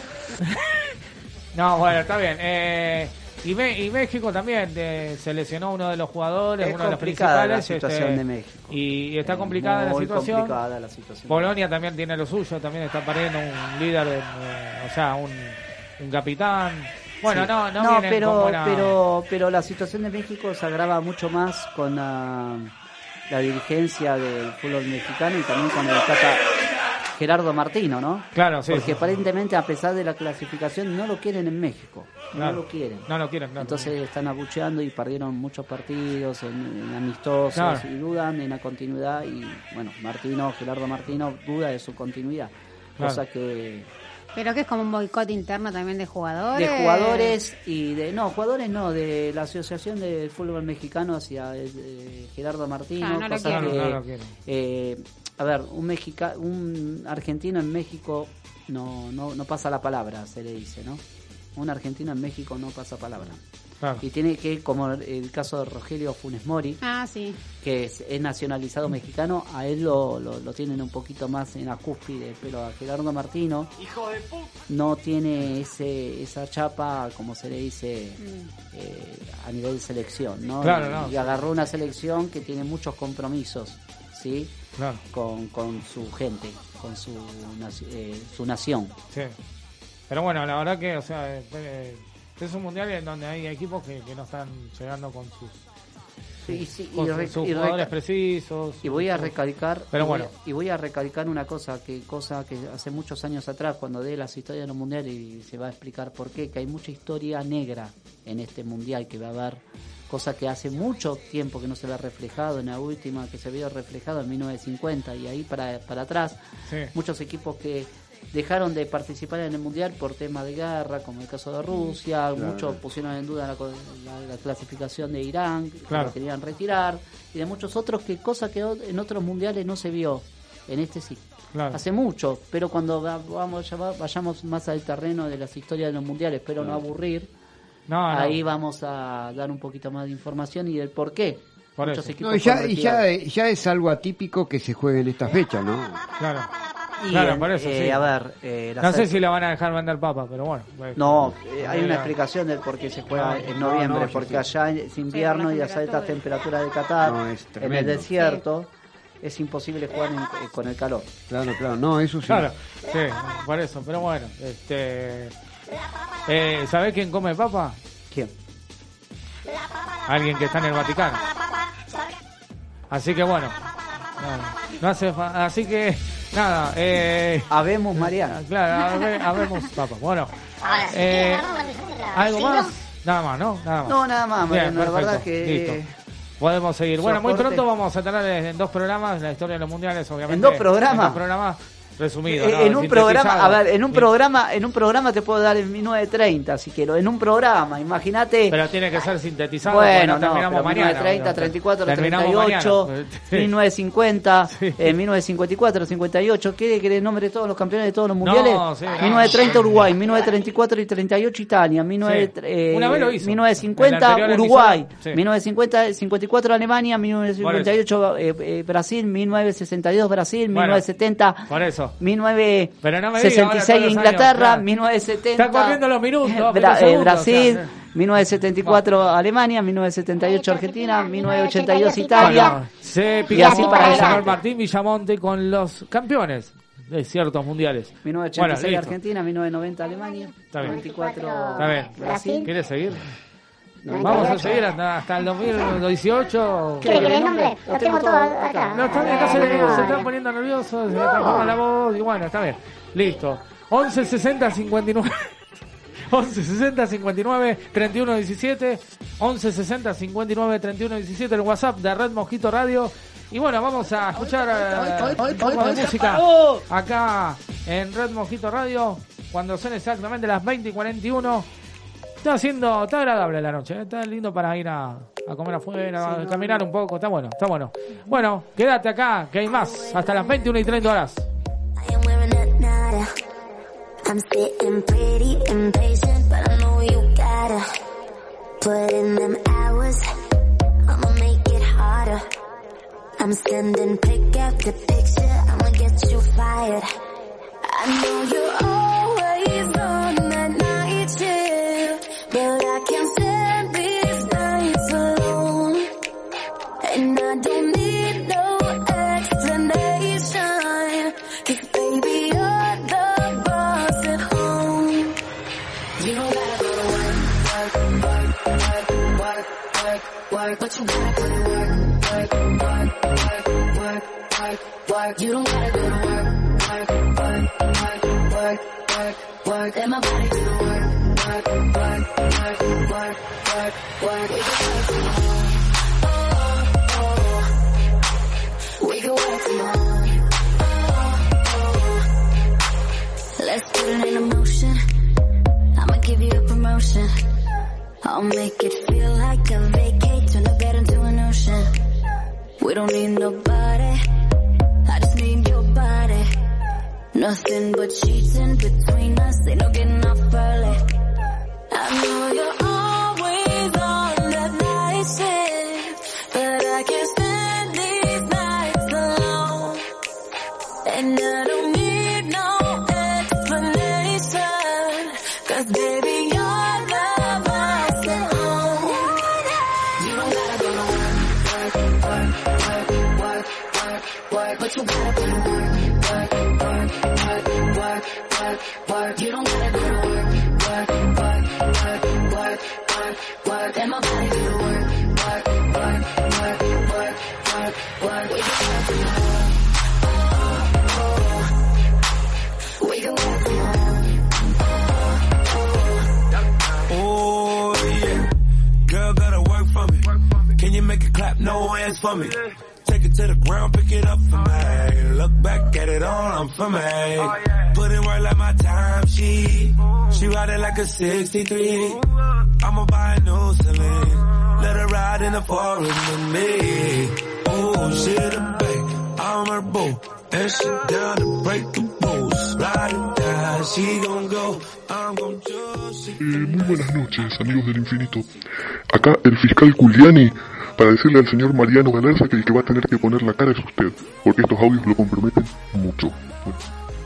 No, bueno, está bien. Eh, y, Me- y México también de- se lesionó uno de los jugadores, Es uno de los complicada principales. la situación este, de México. Y está Es complicada la muy situación. complicada la situación. Polonia también tiene lo suyo, también está perdiendo un líder, de- eh, o sea, un, un capitán. Bueno, Sí. no, no, no vienen pero, con buena- pero, pero la situación de México se agrava mucho más con la, la dirigencia del fútbol mexicano y también con el Tata Gerardo Martino, ¿no? Claro, sí. Porque sí. aparentemente, a pesar de la clasificación, no lo quieren en México. Claro. No lo quieren. No lo quieren, claro. Entonces están abucheando y perdieron muchos partidos en, en amistosos Claro. y dudan en la continuidad. Y bueno, Martino, Gerardo Martino, duda de su continuidad. Claro. Cosa que... Pero que es como un boicot interno también de jugadores. De jugadores y de... No, jugadores no, de la Asociación de Fútbol Mexicano hacia eh, Gerardo Martino. Ah, no lo cosa quieren. que, No, no lo quieren. eh, a ver, un mexica, un argentino en México no, no, no pasa la palabra, se le dice, ¿no? Un argentino en México no pasa palabra. Claro. Y tiene que, como el caso de Rogelio Funes Mori, Ah, sí. que es, es nacionalizado mexicano, a él lo, lo, lo tienen un poquito más en la cúspide, pero a Gerardo Martino no tiene ese esa chapa, como se le dice, eh, a nivel de selección, ¿no? Claro, y, no. y agarró una selección que tiene muchos compromisos, ¿sí? Claro. Con, con su gente, con su, naci- eh, su nación. Sí. Pero bueno, la verdad que, o sea, eh, eh, es un mundial en donde hay equipos que, que no están llegando con sus, Sí, sí, con y sus, re- sus y jugadores reca- precisos. Y voy a sus- recalcar, Pero y voy bueno. a- y voy a recalcar una cosa que cosa que hace muchos años atrás, cuando dé las historias de los mundiales, y se va a explicar por qué, que hay mucha historia negra en este mundial que va a haber, cosa que hace mucho tiempo que no se ve reflejado, en la última que se vio reflejado en mil novecientos cincuenta y ahí para, para atrás, Sí. muchos equipos que dejaron de participar en el mundial por temas de guerra, como el caso de Rusia, Claro. muchos pusieron en duda la, la- la clasificación de Irán, que Claro. lo querían retirar, y de muchos otros que cosa que o- en otros mundiales no se vio, en este sí. Claro. Hace mucho, pero cuando va- vamos ya va- vayamos más al terreno de las historias de los mundiales, pero no aburrir, No, no. ahí vamos a dar un poquito más de información y del por qué. Por Muchos eso. equipos No, y ya, fueron y ya, retirados. ya es algo atípico que se juegue en esta fecha, ¿no? Claro. Y Claro, en- por eso, eh, sí. a ver, eh, la No sé sele- si la van a dejar vender papa, pero bueno. pues, No, eh, hay una Mira. explicación del por qué se juega No, en no, noviembre, no, sí, porque sí. allá es invierno y a altas temperaturas de Qatar, No, es en el tremendo. desierto, es imposible jugar en- eh, con el calor. Claro, claro, no, eso sí. Claro, sí, por eso. Pero bueno, este. Eh, ¿Sabés quién come papa? ¿Quién? Alguien que está en el Vaticano. Así que bueno. No, no hace fa- Así que, nada. Eh, Habemos Mariana. claro, a ver, habemos papa. Bueno, Ahora sí, eh, agarramos el- la- ¿algo ¿sí, más? no? Nada más, ¿no? Nada más. No, nada más, Bien, Mariano, la verdad perfecto, que... listo. Podemos seguir. Bueno, muy Soporte. pronto vamos a tener en dos programas la historia de los mundiales, obviamente. ¿En dos programas? En dos programas resumido. Eh, ¿no? en un Sintetizado. programa, a ver, en un Sí. programa, en un programa te puedo dar en mil novecientos treinta, si quiero, en un programa, imagínate. Pero tiene que ser sintetizado. porque Bueno, no no, terminamos pero mañana. mil novecientos treinta, bueno, treinta y cuatro, terminamos treinta y ocho, mañana. mil novecientos cincuenta, Sí. eh, mil novecientos cincuenta y cuatro, cincuenta y ocho, ¿quiere que le nombre todos los campeones de todos los mundiales? No, sí, no. mil novecientos treinta Uruguay, mil novecientos treinta y cuatro y treinta y ocho Italia, mil novecientos, eh, Una vez lo hizo. mil novecientos En cincuenta la anterior Uruguay, episodio, sí. mil novecientos cincuenta, cincuenta y cuatro Alemania, mil novecientos cincuenta y ocho eh, eh, Brasil, mil novecientos sesenta y dos Brasil, Bueno, mil novecientos setenta Por eso. mil novecientos Pero no me diga sesenta y ahora seis todos los Inglaterra, años, mil novecientos setenta Está corriendo los minutos, eh, va, Bra- pero eh, segundos, Brasil, o sea, mil novecientos setenta y cuatro Alemania, mil novecientos setenta y ocho Argentina, mil novecientos ochenta y dos Italia. Bueno, se Y picó así para el señor adelante. Martín Villamonte con los campeones de ciertos mundiales. mil novecientos ochenta y seis Bueno, listo. Argentina, mil novecientos noventa Alemania, Está bien. noventa y cuatro Está bien. Brasil. ¿Quieres seguir? noventa y Vamos a ocho. seguir hasta, hasta el dos mil dieciocho. ¿Quiere que le nombre? Lo tengo todo acá. No, está bien, acá se, le- se están poniendo nerviosos, se le transforma la voz y bueno, está bien. Listo. once sesenta cincuenta y nueve once sesenta cincuenta y nueve treinta y uno diecisiete once sesenta cincuenta y nueve treinta y uno diecisiete el WhatsApp de Red Mosquito Radio. Y bueno, vamos a escuchar eh, un poco de música acá en Red Mosquito Radio cuando son exactamente las veinte y cuarenta y uno. Está haciendo, está agradable la noche, ¿eh? Está lindo para ir a, a comer afuera, a caminar un poco, está bueno, está bueno. Bueno, quédate acá, que hay más, hasta las veintiuna y treinta horas. I am wearing a nada. I'm sitting pretty impatient, but I know you gotta put in them hours. I'ma make it harder. I'm sending pick after picture. I'ma get you fired. I know you're always on that night shift, but I can't stand these nights alone. And I don't need no explanation, 'cause baby you're the boss at home. You don't gotta go to work, work, work, work, work, work, work, but you gotta put in work, work, work, work. work, work. You don't gotta go to work, work, work, work, work, work, work. Let my body do the work, work, work, work, work, work, work. We can work tomorrow. Let's put it in motion. I'ma give you a promotion. I'll make it feel like a vacate, turn the bed into an ocean. We don't need nobody, I just need your body. Nothing but sheets in between us, ain't no getting off early. I know you're always on that night shift, but I can't stand these nights alone. And I don't need no explanation, cause baby you're the best at home. You don't gotta go to work, work, work, work, work, work, but you gotta go to work, work, work, work, work, work, work. You don't gotta go to work, work, work, work, work, work, work. Let my body do the work, work, work, work, work, work, work. We can work tomorrow. We can work tomorrow. Oh yeah, girl gotta work for me. Can you make it clap? No hands for me. Take it to the ground, pick it up for me. Look back at it all, I'm for me. Put in work like my time sheet. She ride it like a sixty-three. I'ma buy a new Celine. Let her ride in the forest with me. Oh, she the bank, I'm her boo. And she down to break the rules. Ride it down, she gon' go. I'm gon' choose. Eh, muy buenas noches, amigos del infinito. Acá el fiscal Giuliani para decirle al señor Mariano Galarza que el que va a tener que poner la cara es usted, porque estos audios lo comprometen mucho. Bueno.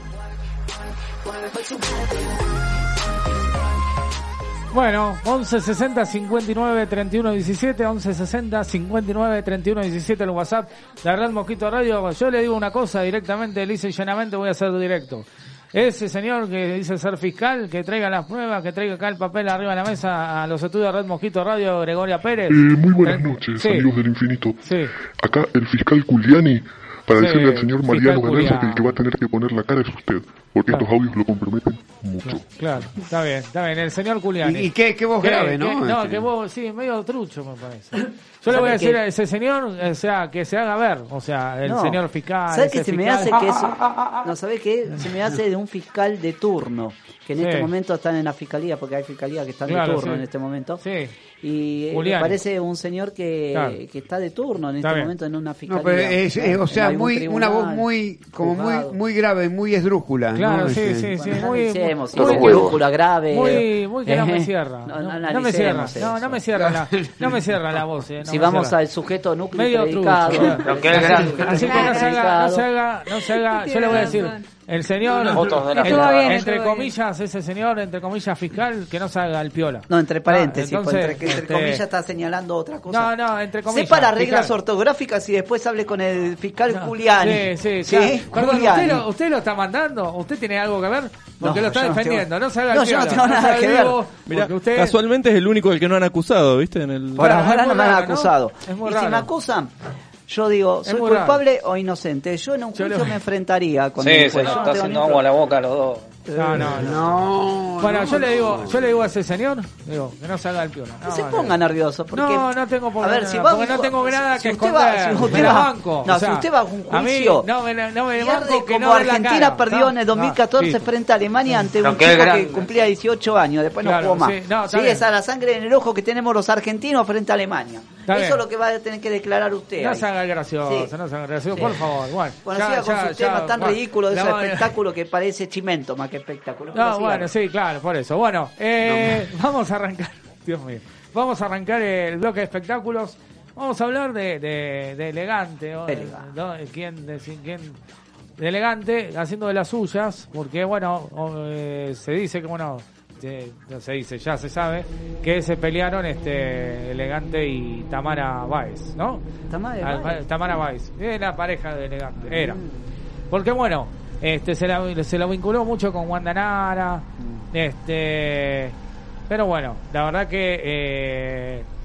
Bueno, once sesenta cincuenta y nueve treinta y uno diecisiete, once sesenta cincuenta y nueve treinta y uno diecisiete el WhatsApp de Red Mosquito Radio. Yo le digo una cosa directamente, lisa y llanamente, voy a hacer directo. Ese señor que dice ser fiscal, que traiga las pruebas, que traiga acá el papel arriba de la mesa a los estudios de Red Mosquito Radio, Gregoria Pérez. Eh, muy buenas eh, noches, sí. amigos del infinito. Sí. Acá el fiscal Giuliani para Sí, decirle al señor Mariano fiscal Galarza que Giuliani. el que va a tener que poner la cara es usted, porque Claro. estos audios lo comprometen mucho. Claro, está bien, está bien. El señor Giuliani. Y, y qué, qué voz ¿Qué- grave, qué- ¿no? No, Este. que vos, sí, medio trucho me parece. Yo le voy a decir a ese señor, o sea, que se haga ver, o sea, el No. señor fiscal. ¿Sabes ese qué se me fiscal. hace que eso? No, ¿sabes qué? Se me hace de un fiscal de turno, que en Sí. este momento están en la fiscalía, porque hay fiscalías que están Claro, de turno sí. en este momento. Sí. Y eh, me Giuliani. parece un señor que, Claro. que está de turno en Está este bien. momento en una fiscalía. No, pero es, es, o en sea, algún muy una voz tribunal, muy como muy juzgado. muy grave, muy esdrújula. Claro, ¿no? sí, Este, sí, sí, Bueno, muy, analicemos, muy, si es muy- brújula grave. muy, muy que no me Eh, cierra. no, No, no no me analicemos cierra, eso. no, no me cierra la, no me cierra la voz. Eh, no Si me vamos cierra. al sujeto núcleo Medio predicado. trucho. Lo que es grande. Así que no se haga, no se haga, no se haga, yo le voy a decir, el señor, Fotos de la entre, Estuvo bien, entre estuvo comillas, ese señor, entre comillas fiscal, que no se haga el piola. No, entre paréntesis, Ah, entonces, porque entre, entre este- comillas está señalando otra cosa. No, no, entre comillas. Sepa las reglas fiscal. ortográficas y después hable con el fiscal No, Giuliani. Sí, sí, claro. Perdón, Giuliani. ¿usted lo, ¿usted lo está mandando? ¿Usted tiene algo que ver? Porque No, lo está yo no defendiendo. tengo- No se haga No, el yo no piola, tengo nada se haga que el ver. vivo, Mirá, porque usted... casualmente es el único del que no han acusado, ¿viste? En el... Por Claro, ahora es no muy me han raro, ¿no? acusado. Es muy Y raro. si me acusan, yo digo, Es ¿soy muy culpable o inocente? Yo en un Yo le- juicio me enfrentaría con Sí, el se juez. nos Yo no está tengo haciendo ningún agua a la boca a los dos. No, no, no. No. Bueno, no, yo le no. digo, yo le digo a ese señor, digo, que no se haga el piola. No No, se no. ponga nervioso. Porque, No, no tengo por a ver, nada, si va porque un no tengo ju- nada si que usted va- esconder. si usted me la va- banco. no, o sea, si usted va a un a mí juicio no me, no me pierde banco que como no dé la Argentina cara. perdió No, en el dos mil catorce no, sí. frente a Alemania ante Lo un que es chico que grande. cumplía dieciocho años, después no Claro, jugó más. sí, no, está Sí, bien. esa es la sangre en el ojo que tenemos los argentinos frente a Alemania. Está Eso bien. es lo que va a tener que declarar usted. No ahí. se haga el gracioso, Sí. no se haga el gracioso, Sí. por favor. Bueno, Bueno, ya, siga con ya, sus temas ya, tan bueno, ridículos de la ese va- espectáculo que parece chimento más que espectáculo. Pero No, siga. bueno, sí, claro, por eso. Bueno, eh, vamos a arrancar, Dios mío, vamos a arrancar el bloque de espectáculos. Vamos a hablar de, de, de Elegante, ¿no? Elegante. ¿no? ¿Quién, de, quién, de Elegante haciendo de las suyas, porque bueno, o, eh, se dice que bueno, se, no se dice, ya se sabe que se pelearon este Elegante y Tamara Báez, ¿no? Tamara Al- Báez. Tamara Báez, es la pareja de Elegante, era. Porque bueno, este se la, se la vinculó mucho con Wanda Nara, este, pero bueno, la verdad que eh,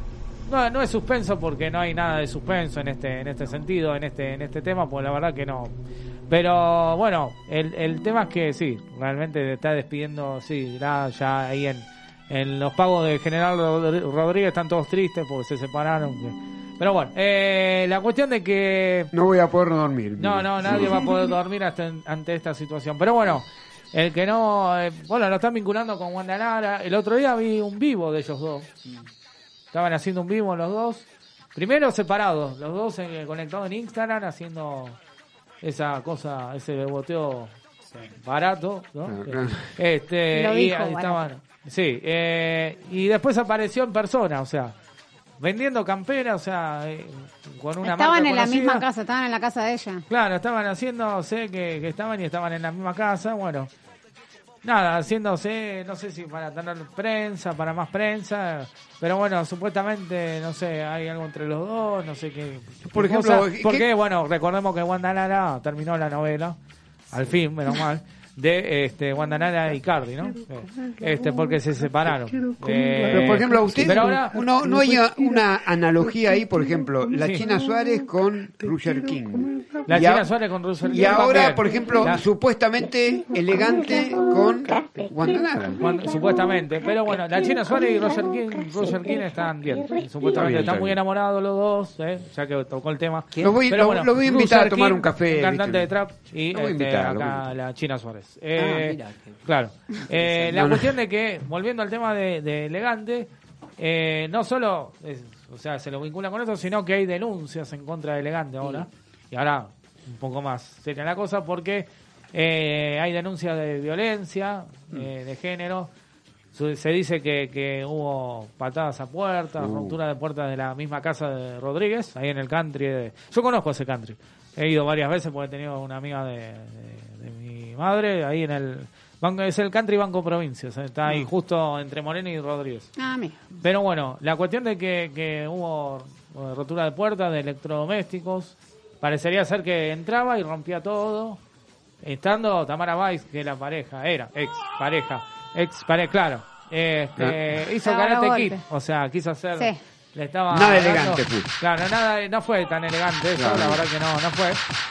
no, no es suspenso porque no hay nada de suspenso en este en este sentido, en este en este tema, pues la verdad que no. Pero bueno, el, el tema es que sí, realmente está despidiendo, sí, ya, ya ahí en, en los pagos de General Rodríguez están todos tristes porque se separaron. Pero bueno, eh, la cuestión de que... No voy a poder dormir. No, no, nadie va a poder dormir hasta en, ante esta situación. Pero bueno, el que no... Eh, bueno, lo están vinculando con Wanda Nara. El otro día vi un vivo de ellos dos. Estaban haciendo un vivo los dos. Primero separados, los dos eh, conectados en Instagram haciendo esa cosa, ese beboteo barato, ¿no? Claro, claro. Este, Lo y dijo, ahí estaban... Sí, eh, y después apareció en persona, o sea... vendiendo camperas, o sea, eh, con una estaban marca en la conocida. misma casa, estaban en la casa de ella. Claro, estaban haciéndose que, que estaban y estaban en la misma casa, bueno, nada, haciéndose, no sé si para tener prensa, para más prensa, pero bueno, supuestamente, no sé, hay algo entre los dos, no sé qué. Por qué ejemplo, cosa, ¿qué- porque, bueno, recordemos que Wanda Nara terminó la novela, al fin, menos mal, de este Wanda Nara y Cardi, ¿no? Este, porque se separaron. Eh, Pero, por ejemplo, usted, pero ahora, no, no hay una analogía ahí, por ejemplo, la China Suárez con Roger King. La Y China a- Suárez con Roger King Y ahora, también. por ejemplo, La- supuestamente elegante con Wanda Nara. Cuando- supuestamente, pero bueno, la China Suárez y Roger King, Roger King están bien, supuestamente Está bien, están está muy bien. enamorados los dos, ¿eh? Ya que tocó el tema. Lo voy- Pero lo- lo voy a invitar Roger a tomar King, un café, cantante ¿viste? de trap, y Lo voy a este, invitar, lo voy a acá invitar. la China Suárez. Eh, Ah, mira, qué- claro. Eh, la No, no. cuestión de que, volviendo al tema de, de Elegante, eh, no solo, es- o sea, se lo vincula con eso, sino que hay denuncias en contra de Elegante ahora. Y ahora un poco más seria la cosa porque eh, hay denuncias de violencia, eh, de género. Su- Se dice que, que hubo patadas a puertas, Uh. ruptura de puertas de la misma casa de Rodríguez, ahí en el country. De... Yo conozco ese country. He ido varias veces porque he tenido una amiga de, de- de mi madre, ahí en el... Banco, es el country Banco Provincias, eh, está ahí justo entre Moreno y Rodríguez. Ah, mira. Pero bueno, la cuestión de que, que hubo eh, rotura de puertas, de electrodomésticos, parecería ser que entraba y rompía todo, estando Tamara Weiss, que la pareja, era ex pareja, ex pareja, claro, este, hizo Estaba a Karate golpe. Kid, o sea, quiso hacer, Sí. le estaba Nada dando- elegante fue. claro, nada, no fue tan elegante eso, Claro. la verdad que no, no fue,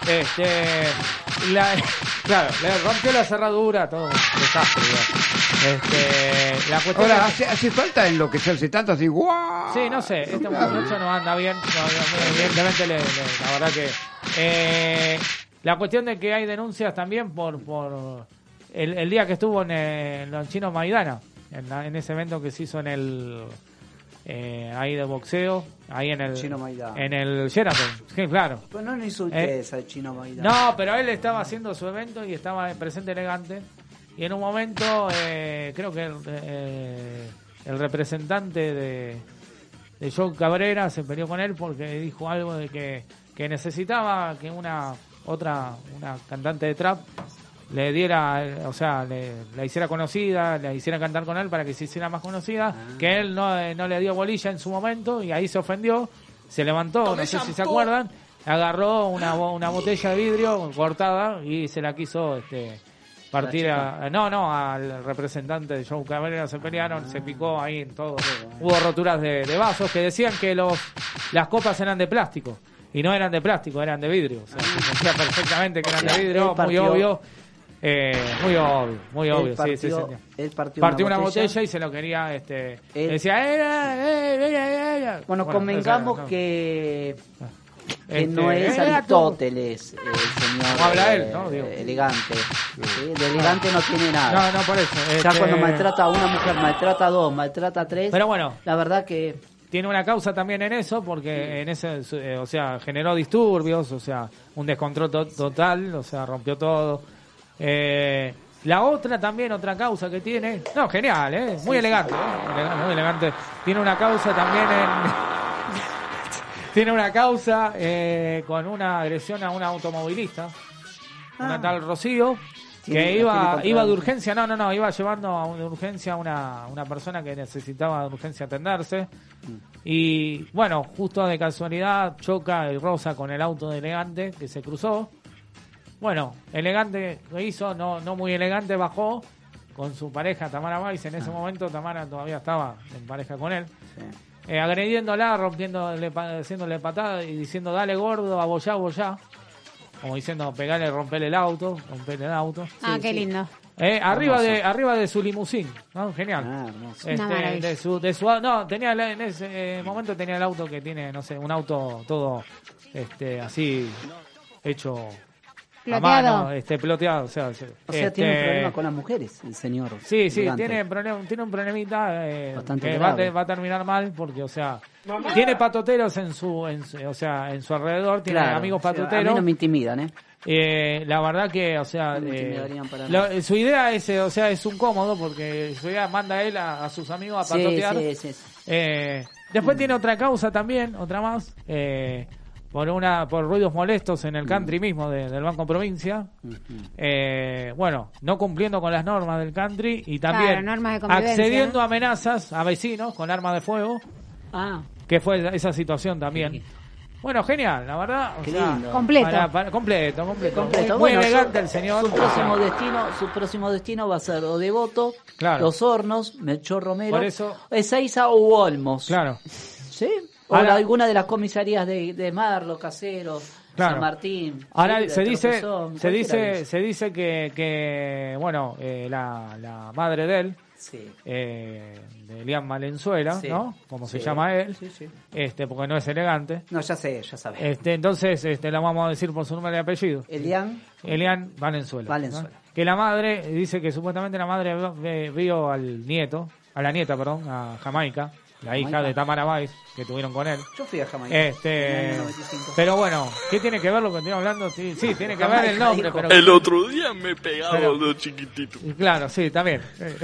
este, la, claro, le rompió la cerradura, todo un desastre, digamos. Este, la cuestión Ahora, es- hace, hace falta enloquecerse tanto así, ¡guau! Sí, no sé, este muchacho no anda bien, no, no, evidentemente le- le- la verdad que... Eh, la cuestión de que hay denuncias también por por el, el día que estuvo en, eh, en los chinos Maidana, en, la- en ese evento que se hizo en el... Eh, ahí de boxeo, ahí en el... Chino Maidana. En el Sheraton, sí, claro. Pues no le insultes Eh, al Chino Maidana. No, pero él estaba haciendo su evento y estaba presente elegante. Y en un momento, eh, creo que el, eh, el representante de, de Joe Cabrera se peleó con él porque dijo algo de que, que necesitaba que una otra una cantante de trap le diera, o sea, le, la hiciera conocida, la hiciera cantar con él para que se hiciera más conocida, que él no, eh, no le dio bolilla en su momento y ahí se ofendió, se levantó, no sé si se acuerdan, agarró una, bo- una botella de vidrio cortada y se la quiso este partir a, no, no, al representante de Joe Cabrera, se pelearon, se picó ahí en todo, hubo roturas de, de vasos que decían que los las copas eran de plástico y no eran de plástico, eran de vidrio, o sea, se decía perfectamente que eran de vidrio, Él muy partió- obvio. Eh, muy obvio, muy Él obvio, sí, partió- sí, sí. él partió Partió una una botella. botella y se lo quería, este, Él- decía, eh, eh, eh, eh, eh. Bueno, Bueno, convengamos o sea, no. que, que Este, no es eh, Aristóteles el señor Como habla él, eh, ¿no? Digo. elegante. ¿sí? De elegante no tiene nada. No, no, por eso. Ya este, cuando maltrata a una mujer, maltrata a dos, maltrata a tres. Pero bueno, la verdad que tiene una causa también en eso, porque en ese, eh, o sea, generó disturbios, o sea, un descontrol to- total, o sea, rompió todo. Eh, la otra también, otra causa que tiene, no, genial, eh, muy elegante, eh, elegante, muy elegante. Tiene una causa también en, tiene una causa eh, con una agresión a una automovilista, una Ah. tal Rocío, Tiene- que tiene iba contra- iba de urgencia, no, no, no, iba llevando a un- de urgencia a una, una persona que necesitaba de urgencia atenderse. Y bueno, justo de casualidad choca el Rosa con el auto de Elegante que se cruzó. Bueno, Elegante lo hizo, no, no muy elegante, bajó con su pareja Tamara Weiss. En ese momento Tamara todavía estaba en pareja con él. eh, agrediéndola, rompiéndole, pa- haciéndole patada y diciendo dale gordo, abollá, abollá. Como diciendo pegale, rompele el auto, rompele el auto. Ah, Sí, qué sí. lindo. Eh, arriba Hermoso. de arriba de su limusín, ¿no? Genial. Ah, hermoso. Este, Una maravilla. de su, de su, no, tenía el- en ese eh, momento tenía el auto que tiene, no sé, un auto todo, este, así hecho a Ploteado. mano, este, ploteado, o sea, se- O sea, este, tiene un problema con las mujeres, el señor. Sí, sí, Gigante. tiene, problema, tiene un problemita eh, Bastante que va a, grave. te- va a terminar mal porque, o sea, tiene patoteros en su, en su- o sea, en su alrededor, tiene Claro, amigos o sea, patoteros. A mí no me intimidan, ¿eh? Eh, la verdad que, o sea, No me eh, intimidarían para lo- nada. su idea es, eh, o sea, es un cómodo porque su idea manda a él a, a sus amigos a Sí, patotear. sí, sí, sí. Eh, después tiene otra causa también, otra más, eh, por una por ruidos molestos en el country mismo de- del Banco Provincia. Eh, bueno, no cumpliendo con las normas del country y también Claro, normas de convivencia. accediendo a amenazas a vecinos con armas de fuego, Ah, que fue esa situación también. Bueno, genial, la verdad. O Qué sea, lindo. Completo. para- para- completo, completo. completo. Muy Bueno, elegante su- el señor. Su o sea, próximo destino, su próximo destino va a ser o Devoto, Claro. Los Hornos, Melchor Romero, Por eso- Ezeiza o Olmos. Claro. ¿Sí? O Ahora- alguna de las comisarías de, de Marlo, Caseros, Claro. San Martín. Ahora ¿sí? se De dice, Tropezón, se cualquiera de dice, esas. se dice que, que bueno, eh, la, la madre de él, Sí. eh, de Elian Valenzuela, Sí. ¿no? Como se Sí. llama él, Sí, sí. este, porque no es elegante. No, ya sé, ya sabes. Este, entonces, este, la vamos a decir por su nombre y apellido. Elian Elian Valenzuela. Valenzuela. ¿no? Que la madre, dice que supuestamente la madre ve- vio al nieto, a la nieta, perdón, a Jamaica, la hija Jamaica. de Tamara Báez, que tuvieron con él. Yo fui a Jamaica. en Este, el año noventa y cinco. pero bueno, ¿qué tiene que ver lo que estoy hablando? Sí, sí, tiene que ver Jamaica, el nombre, dijo. pero El otro día me pegaba Pero- los chiquititos. y claro, sí, también.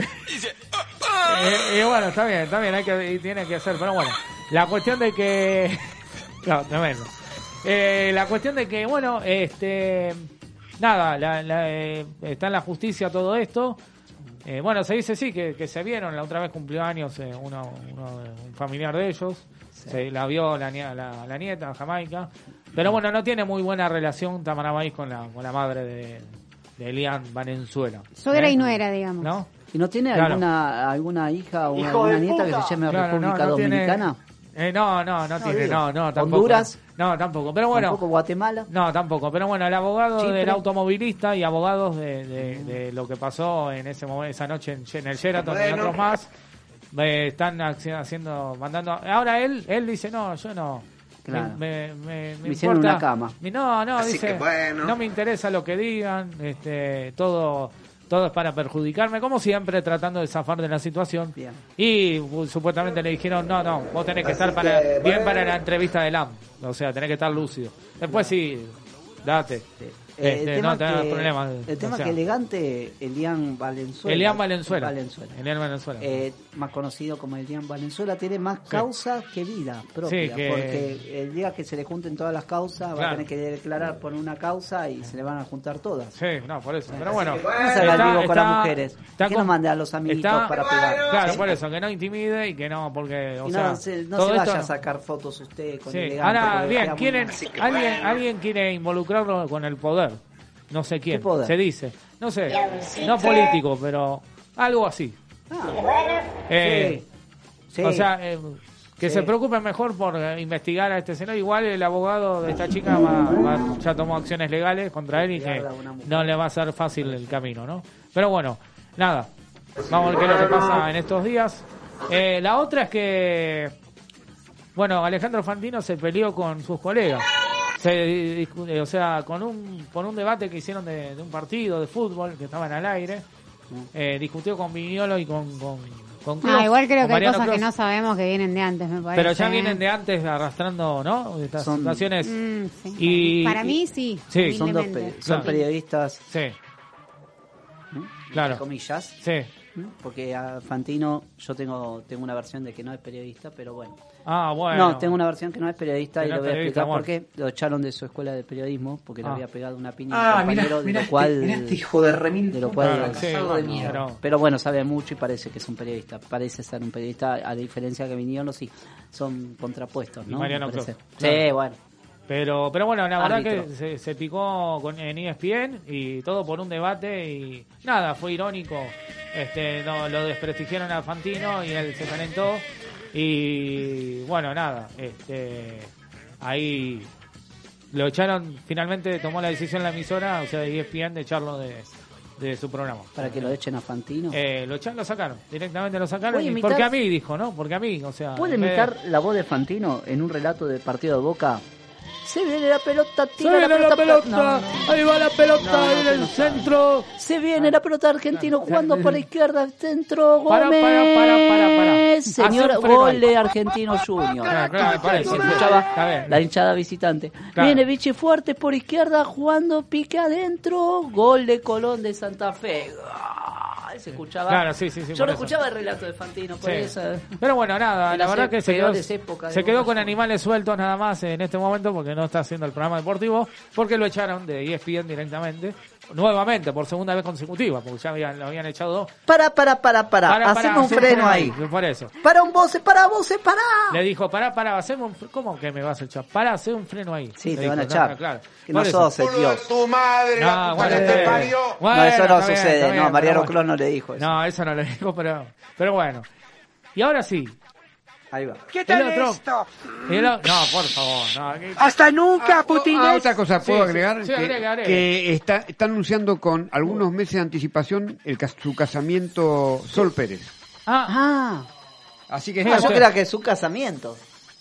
Y, y bueno, está bien, está bien, hay que, y tiene que ser, pero bueno, la cuestión de que, claro, tremendo. Eh, la cuestión de que, bueno, este, nada, la, la, eh, está en la justicia todo esto. Eh, bueno, se dice sí, que, que se vieron, la otra vez cumplió años eh, uno, uno de- un familiar de ellos, se la vio la, nie- la, la nieta, Jamaica, pero bueno, no tiene muy buena relación Tamara Báez con la, con la madre de, de Elian Valenzuela. Suegra ¿Eh? y nuera, digamos. ¿No? ¿Y no tiene Claro. alguna alguna hija o Hijo alguna de nieta puta. que se llame Claro, no, República no tiene- Dominicana? Eh, no, no, no, No, tiene, digo. no, no, tampoco. ¿Honduras? No, tampoco, pero bueno. ¿Tampoco Guatemala? No, tampoco, pero bueno, el abogado Chipre. del automovilista y abogados de, de, de lo que pasó en ese momento, esa noche en, en el Sheraton y Bueno. otros más, eh, están haci- haciendo, mandando. Ahora él, él dice, no, yo no. Claro. Me, me, me, me Me hicieron importa- una cama. Mi- No, no, Así dice, que bueno. no me interesa lo que digan, este, todo, todo es para perjudicarme, como siempre, tratando de zafar de la situación. Bien. Y uh, supuestamente le dijeron, no, no, vos tenés que estar para bien para la entrevista del A M. O sea, tenés que estar lúcido. Después sí, date. Eh, Este, el tema no tengas que, problemas. el tema o sea, que elegante, Elian Valenzuela. Elian Valenzuela. Valenzuela. Elian Valenzuela. Eh, más conocido como Elian Valenzuela, tiene más causa que vida propia. Sí, que- Porque el día que se le junten todas las causas, va a Claro. tener que declarar por una causa y se le van a juntar todas. Sí, no, por eso. Pero bueno, No se haga el vivo con las mujeres. está que con- no mande a los amiguitos está- para pegar. Claro, ¿sí? por eso, que no intimide y que no, porque, o Y sea, no, se, no todo se vaya esto a no- sacar fotos usted con Sí, elegante. ahora porque bien, queda muy quieren, mal. alguien, alguien quiere involucrarlo con el poder. No sé quién, ¿Qué poder? se dice. No sé, no político, pero algo así. Eh, Sí, sí. O sea, eh, que Sí. se preocupen mejor por eh, investigar a este señor. Igual el abogado de esta chica va, va- ya tomó acciones legales contra él y que no le va a ser fácil el camino, ¿no? Pero bueno, nada. Vamos a ver qué es lo que pasa en estos días. Eh, la otra es que, bueno, Alejandro Fantino se peleó con sus colegas. Se discu- eh, o sea, con un, por un debate que hicieron de, de un partido de fútbol que estaban al aire. Eh, discutió con Viñolo y con, con, con Kroos, Ah, igual creo con que hay Mariano cosas que Kroos. no sabemos que vienen de antes, me parece. Pero ya ¿eh? vienen de antes arrastrando, ¿no? Estas Son- situaciones. Mm, sí. Y, Para mí sí. Sí. Son dos humildemente. pe- son Claro. periodistas, Sí, ¿Mm? Claro. entre comillas. sí. ¿Mm? Porque a Fantino, yo tengo tengo una versión de que no es periodista, pero bueno. Ah, bueno. No, tengo una versión que no es periodista Que y no lo es voy a periodista, explicar por bueno. qué. Lo echaron de su escuela de periodismo porque le Ah. había pegado una piña Ah, a un mirá, compañero, mirá de lo este- cual... mirá este hijo de remil de lo puta, cual Claro, sí, bastardo de bueno, mierda. pero- Pero bueno, sabe mucho y parece que es un periodista. Parece ser un periodista, a diferencia que Viñolo, sí. Son contrapuestos, Y ¿no? Mariano Me parece. Kroos, Sí, claro. bueno. Pero, pero bueno, la verdad Árbitro. que se, se picó con, en E S P N y todo por un debate y nada, fue irónico. Este, no, lo desprestigiaron a Fantino y él se calentó Y bueno, nada, este ahí lo echaron, finalmente tomó la decisión la emisora, o sea, de E S P N, de echarlo de, de su programa. Para que lo echen a Fantino. Eh, lo echaron, lo sacaron, directamente lo sacaron. ¿Puede Y imitar- porque a mí, dijo, ¿no? Porque a mí, o sea... ¿Puede en vez de- imitar la voz de Fantino en un relato del partido de Boca? Se viene la pelota, Se tira viene la la pelota. pelota, No, ahí va la pelota No, en no, el no, centro. Se viene la pelota argentino jugando por la izquierda, centro, Gómez. Para, para, para, para, para. Señor, Hace un freno gol ahí. de Argentino Junior. Claro, claro, me parece. Se escuchaba Está bien. la hinchada visitante. Claro. Viene Vichy Fuerte por izquierda, jugando pique adentro, gol de Colón de Santa Fe. Ah, Se escuchaba. Claro, sí, sí, sí, Yo por no eso. escuchaba el relato de Fantino, por Sí. eso. Pero bueno, nada, En la las verdad que se quedó, peores épocas se de quedó Boca con Juniors. animales sueltos nada más en este momento porque no está haciendo el programa deportivo, porque lo echaron de E S P N directamente, nuevamente, por segunda vez consecutiva, porque ya habían, lo habían echado dos. Para, para, para, para. Para, para, Hacemos un hace freno ahí. Por eso. Para un voce, para voce, para. Le dijo, pará, pará, hacemos un... fre- ¿Cómo que me vas a echar? Pará, hacer un freno ahí. Sí, Le te dijo, van a no, echar. no, claro. Que Por no eso. sos el Dios. Tu madre, No, la puta bueno, que te eh, parió. bueno, No, eso no está bien, sucede. está bien, No, Mariano pero Clos no le dijo eso. No, eso no le dijo, pero, pero bueno. Y ahora sí. Ahí va. ¿Qué El tal otro- esto? el o- no, por favor. No, que- Hasta nunca, Ah, putines. otra cosa puedo Sí, sí, agregar, sí, que, agregue, agregue. que está, está anunciando con algunos meses de anticipación el, cas- su casamiento Sol Pérez. Ah, Ah, Así que ah, está- yo creía que es su casamiento.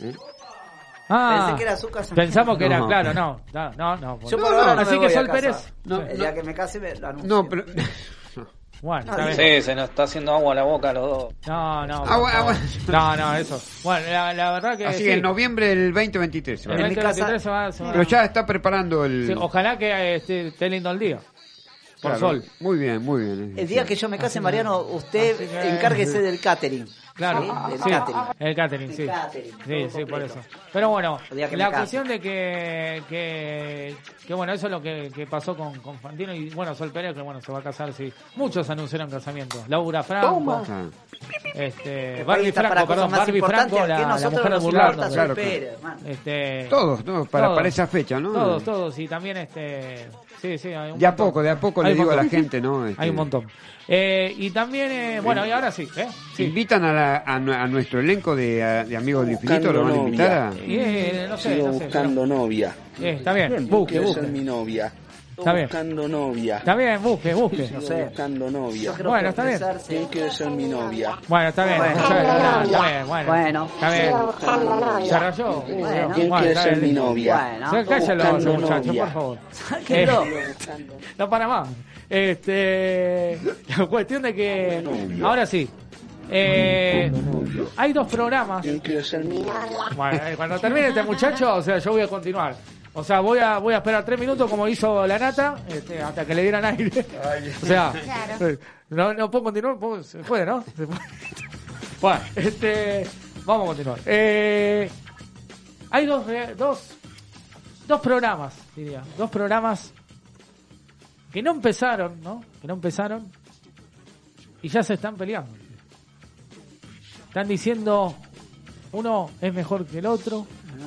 ah. Pensé que era su casamiento. Pensamos que era, No. claro, no. No, no. no Yo por ahora no Así me que voy a Sol casar. Pérez. No, El día que me case me lo anuncio. no, pero Bueno, No, está bien. Sí, se nos está haciendo agua a la boca a los dos. No, no. Ah, bueno, ah, por bueno. favor. No, no, eso. Bueno, la, la verdad que. así sí. que en noviembre del veinte veintitrés. se va a El dar. mi veinte veintitrés se va, se va- Pero ya está preparando el Sí, ojalá que esté, esté lindo el día. Por claro, sol. Muy bien, muy bien. El día que yo me case, Mariano, usted Así que- encárguese del catering. Claro, ¿Sí? Del sí, catering. el catering, sí. El catering, Sí, todo sí, por completo. eso. Pero bueno, El día que la me case. cuestión de que, que, que bueno, eso es lo que, que pasó con, con Fantino y bueno, Sol Pérez, que bueno, se va a casar, sí. Muchos anunciaron casamientos. Laura Franco, Ah, este, El país Barbie está para Franco, cosas perdón, más Barbie importantes Franco, que la, la nosotros mujer de nos Burlando. importa Sol claro, Pérez, hermano. Este, todos, todos, para, todos. para esa fecha, ¿no? Todos, todos, y también este, sí, sí, hay un De a montón. poco, de a poco Hay le un digo a la montón. gente, ¿no? Este, Hay un montón. Eh, y también, eh, bueno, y ahora sí, ¿eh? Sí. Invitan a, la- a, nu- a nuestro elenco de, a- de Amigos del Infinito, lo van a invitar a... Y, eh, no sé, Sigo no sé. buscando novia. pero- eh, está bien, busque, Quiero busque. ser mi novia. Está bien. Buscando novia. Está bien, busque, busque. Sigo sé. buscando novia. Yo creo Bueno, que está bien. ofrecerse- ¿Quién quiere ser mi novia? Bueno, está bien. Bueno. Está bien, está bien, bueno. Bueno. Está bien. Se rayó. Uh, Bueno. ¿Quién bueno, quiere está ser bien. mi novia? Bueno. Se- Cállalo, Buscando ese muchacho, novia. por favor. Sáquenlo. Eh, no para más. Este, la cuestión de que ahora sí. Eh, hay dos programas. ¿Quién quiere ser mi novia? Bueno, eh, cuando termine este muchacho, o sea, yo voy a continuar. O sea, voy a voy a esperar tres minutos como hizo la nata, este, hasta que le dieran aire. O sea, Claro. eh, no, no puedo continuar, puedo- se puede, ¿no? Se puede. Bueno, este, vamos a continuar. Eh, hay dos, re- dos, dos programas, diría, dos programas que no empezaron, ¿no? Que no empezaron y ya se están peleando. Están diciendo uno es mejor que el otro.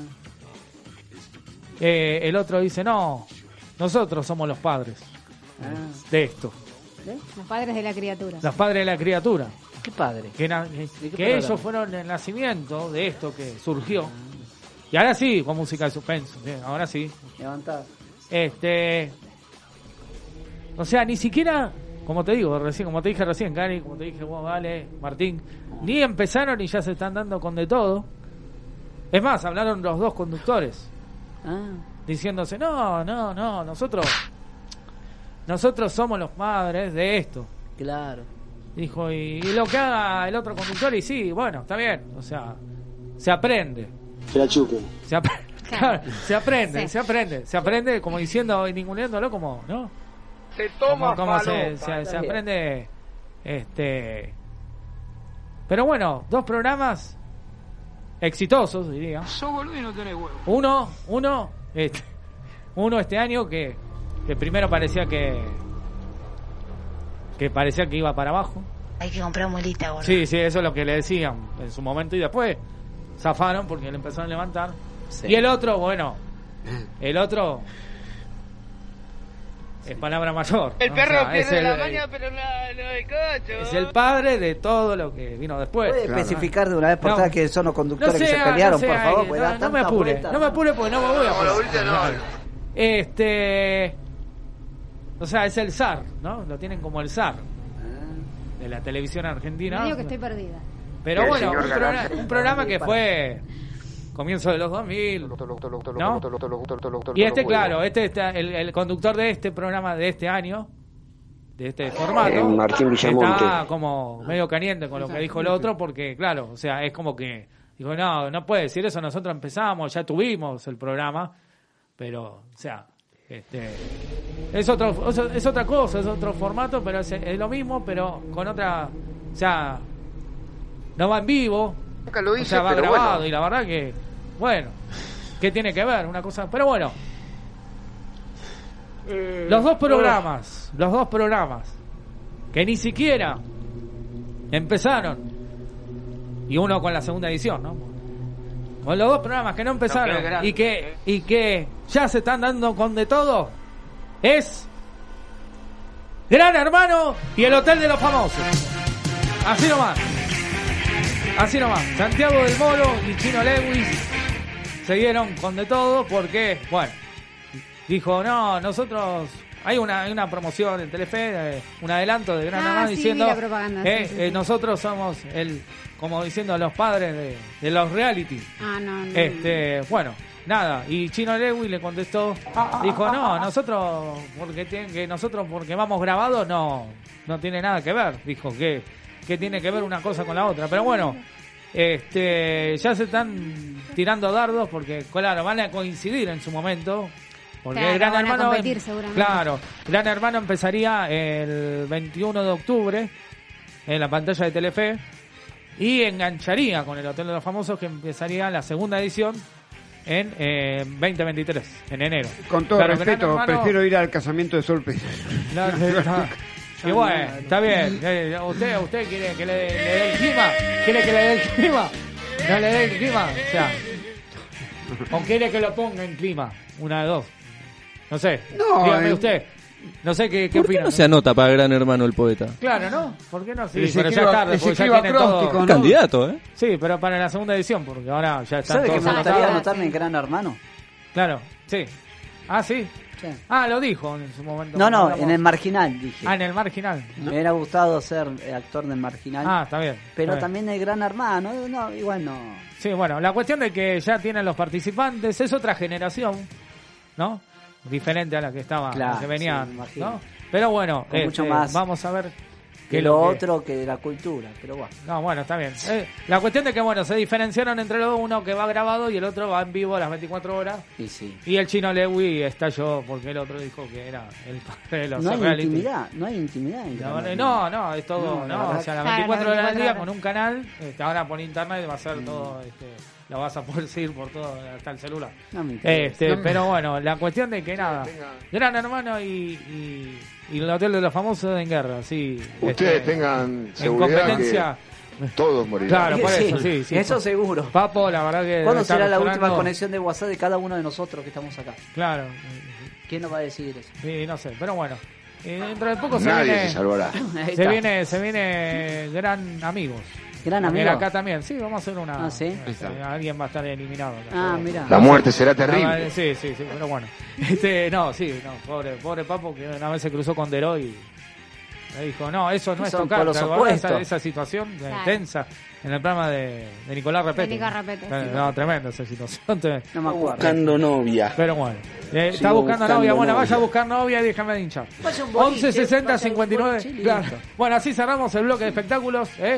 Eh, el otro dice no, nosotros somos los padres de esto, Los padres de la criatura. los padres de la criatura. ¿Qué padre? Que, na- que- qué que programa? ellos fueron el nacimiento de esto que surgió. Y ahora sí, con música de suspenso. ¿sí? Ahora sí. Levantá. Este. O sea, ni siquiera, como te digo, recién, como te dije recién, Cari, como te dije vos, Vale, Martín, ni empezaron y ya se están dando con de todo. Es más, hablaron los dos conductores, Ah, diciéndose, no, no, no, nosotros, nosotros somos los padres de esto. claro. Dijo, y, y lo que haga el otro conductor, y sí, bueno, está bien, o sea, se aprende. Que la chupe. Se, ap- Claro. claro, se aprende, Sí. se aprende, se aprende como diciendo y ninguneándolo como, ¿no? Te Como, toma como se, falopa. se, se Está bien. aprende, este... Pero bueno, dos programas exitosos, diría. Sos boludo y no tenés huevo. Uno, uno, este, uno este año que, que primero parecía que que parecía que iba para abajo. Hay que comprar mulita, boludo. Sí, sí, eso es lo que le decían en su momento y después zafaron porque le empezaron a levantar. Sí. Y el otro, bueno, el otro es palabra mayor. El ¿no? perro O sea, pierde es el, la maña, pero no, no el cocho. es el padre de todo lo que vino después. ¿Puede Claro, especificar ¿no? de una vez por No. todas que son los conductores No que se sea, pelearon, no sea, por favor? eh, Porque no, da no tanta me apure, vuelta. no me apure porque no me voy a No, apurar. ahorita no. Este, o sea, es el zar, ¿no? Lo tienen como el zar de la televisión argentina. Medio que estoy perdida. Pero El bueno, un, señor programa, Galante. un programa que fue comienzo de los dos mil, ¿no? Y este, claro, este está, el, el conductor de este programa de este año, de este formato, Eh, Martín Villamonte. está como medio caliente con lo que dijo el otro, porque claro, o sea, es como que dijo, no, no puede decir eso, nosotros empezamos, ya tuvimos el programa, pero, o sea, este, es otro, es otra cosa, es otro formato, pero es, es lo mismo, pero con otra, o sea, no va en vivo, Nunca lo o hice, sea, va pero grabado, bueno. y la verdad que, bueno, ¿qué tiene que ver? Una cosa, pero bueno, los dos programas, los dos programas, que ni siquiera empezaron, y uno con la segunda edición, ¿no? Con los dos programas que no empezaron No, qué grande, y que y que ya se están dando con de todo, es Gran Hermano y el Hotel de los Famosos. Así nomás. Así nomás. Santiago del Moro y Chino Lewis se dieron con de todo porque, bueno, dijo, no, nosotros... Hay una, hay una promoción en Telefe, eh, un adelanto de Gran Ah, Hermano sí, diciendo vi la propaganda, eh, sí, sí, eh, sí. nosotros somos el, como diciendo los padres de, de los reality. Ah, no, no. Este, bueno, nada, y Chino Lewis le contestó, dijo, no, nosotros porque tienen que nosotros porque vamos grabados no no tiene nada que ver, dijo que que tiene que ver una cosa con la otra, pero bueno, este ya se están tirando dardos porque claro, van a coincidir en su momento. Porque Claro, Gran van a Hermano, competir, seguramente. claro, Gran Hermano empezaría el veintiuno de octubre en la pantalla de Telefe y engancharía con el Hotel de los Famosos, que empezaría la segunda edición en eh, veinte veintitrés, en enero. Con todo Claro, Gran respeto, Hermano- prefiero ir al casamiento de Sol Pérez. No, no. Y bueno, está bien. Eh, ¿Usted, usted quiere que le, le dé el clima? ¿Quiere que le dé el clima? ¿No le dé el clima? O sea, ¿o quiere que lo ponga en clima? Una de dos. No sé. No, Dígame eh, usted. No sé qué, qué ¿Por qué opina. no se anota para Gran Hermano el poeta? Claro, ¿no? ¿Por qué no? Sí, Ese pero ya escriba- es tarde, ese porque ya escriba tienen todo... acróstico, Un ¿no? candidato, ¿eh? Sí, pero para la segunda edición, porque ahora ya están ¿Sabe que todos me gustaría anotados. anotarme en Gran Hermano? Claro, sí. Ah, sí. Sí. Ah, lo dijo en su momento. No, no, Hablamos- en el Marginal, dije. Ah, en el marginal. Me hubiera gustado ser eh, actor del Marginal. Ah, está bien. Pero está bien. también el Gran Hermano, eh, no, igual no. Sí, bueno, la cuestión de que ya tienen los participantes, es otra generación, ¿no? Diferente a la que estaba, Claro, la que venían, sí, me imagino. ¿no? Pero bueno, Con mucho este, más vamos a ver Que qué lo que- otro que de la cultura, pero bueno. No, bueno, está bien. Eh, la cuestión de que, bueno, se diferenciaron entre los dos, uno que va grabado y el otro va en vivo a las veinticuatro horas. Y sí. Y el Chino Lewy estalló porque el otro dijo que era el padre de los No hay reality. intimidad, no hay intimidad en Gran No, Hermano. no, no, es todo, No, la no, verdad o sea, las Claro, veinticuatro las horas al día veinticuatro con un canal, este, ahora por internet va a ser todo, este, lo vas a poder seguir por todo, hasta el celular. No me interesa. Este, No me- pero bueno, la cuestión de que nada, Gran Hermano y, y, y el Hotel de los Famosos en guerra, sí. Ustedes este, tengan en seguridad competencia. que todos morirán. Claro, por Sí, eso, sí, sí. eso seguro. Papo, la verdad que... ¿Cuándo está será la mejorando. última conexión de WhatsApp de cada uno de nosotros que estamos acá? Claro. ¿Quién nos va a decidir eso? Sí, no sé, pero bueno. Eh, dentro de poco se Nadie viene... se salvará. Ahí Se está. viene, se viene Gran Amigos. Gran Porque Amigo. acá también, sí, vamos a hacer una... Ah, ¿sí? este, alguien va a estar eliminado. acá. Ah, Pero- mira. La muerte será Ah, terrible. sí, sí, sí, pero bueno. Este, no, sí, no, pobre, pobre Papo que una vez se cruzó con Deró y le dijo, no, eso no es Son tocar. polos ¿Te acordás esa, opuestos. esa situación eh, Claro. tensa en el programa de, de Nicolás Repete? De Nicolás Repete, Eh, sí. No, tremendo esa situación. te- No me acuerdo. Buscando novia. Pero bueno, eh, está Sigo buscando buscando novia. Bueno, novia. vaya a buscar novia y déjame de hinchar. Vaya un boliche, once sesenta vaya un cincuenta y nueve. boliche y Claro. listo. Bueno, así cerramos el bloque de espectáculos. ¿eh?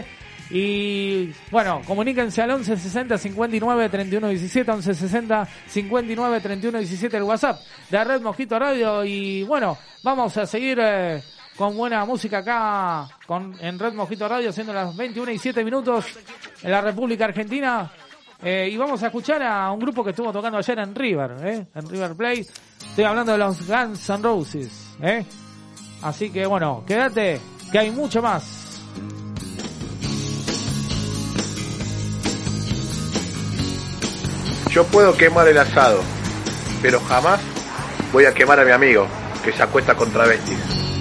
Y bueno, comuníquense al once sesenta cincuenta y nueve treinta y uno diecisiete, once sesenta cincuenta y nueve treinta y uno diecisiete el WhatsApp de Red Mosquito Radio. Y bueno, vamos a seguir eh, con buena música acá con, en Red Mosquito Radio, siendo las veintiuna y siete minutos en la República Argentina. Eh, y vamos a escuchar a un grupo que estuvo tocando ayer en River, ¿eh? en River Plate. Estoy hablando de los Guns N' Roses. ¿eh? Así que bueno, quédate, que hay mucho más. Yo puedo quemar el asado, pero jamás voy a quemar a mi amigo. que se acuesta con travestis.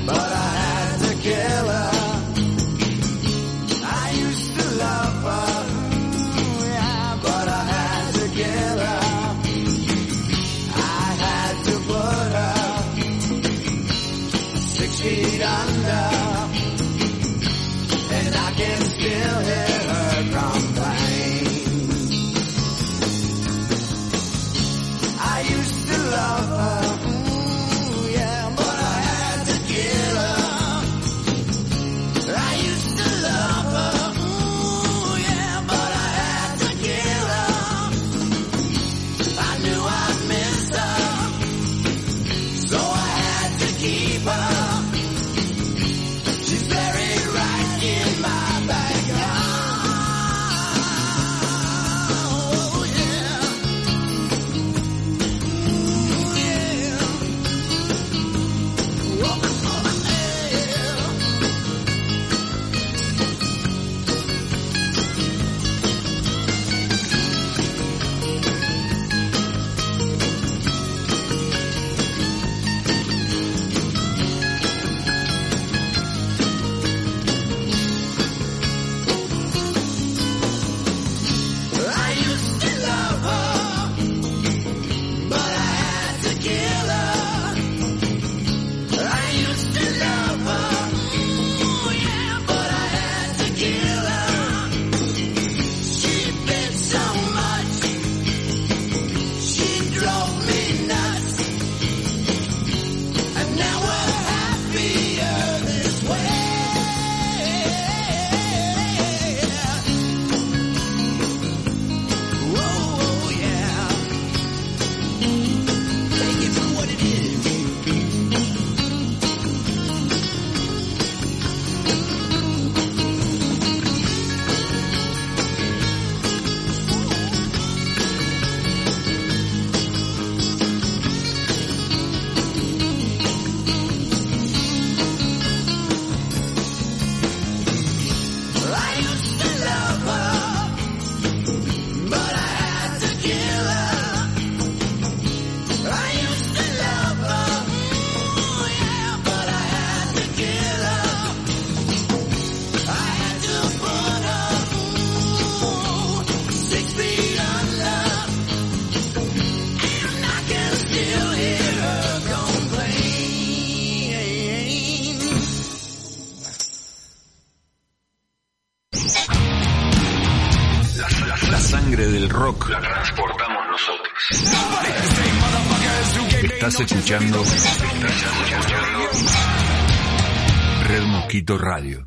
Rock la transportamos nosotros. Estás escuchando, estás escuchando Red Mosquito Radio.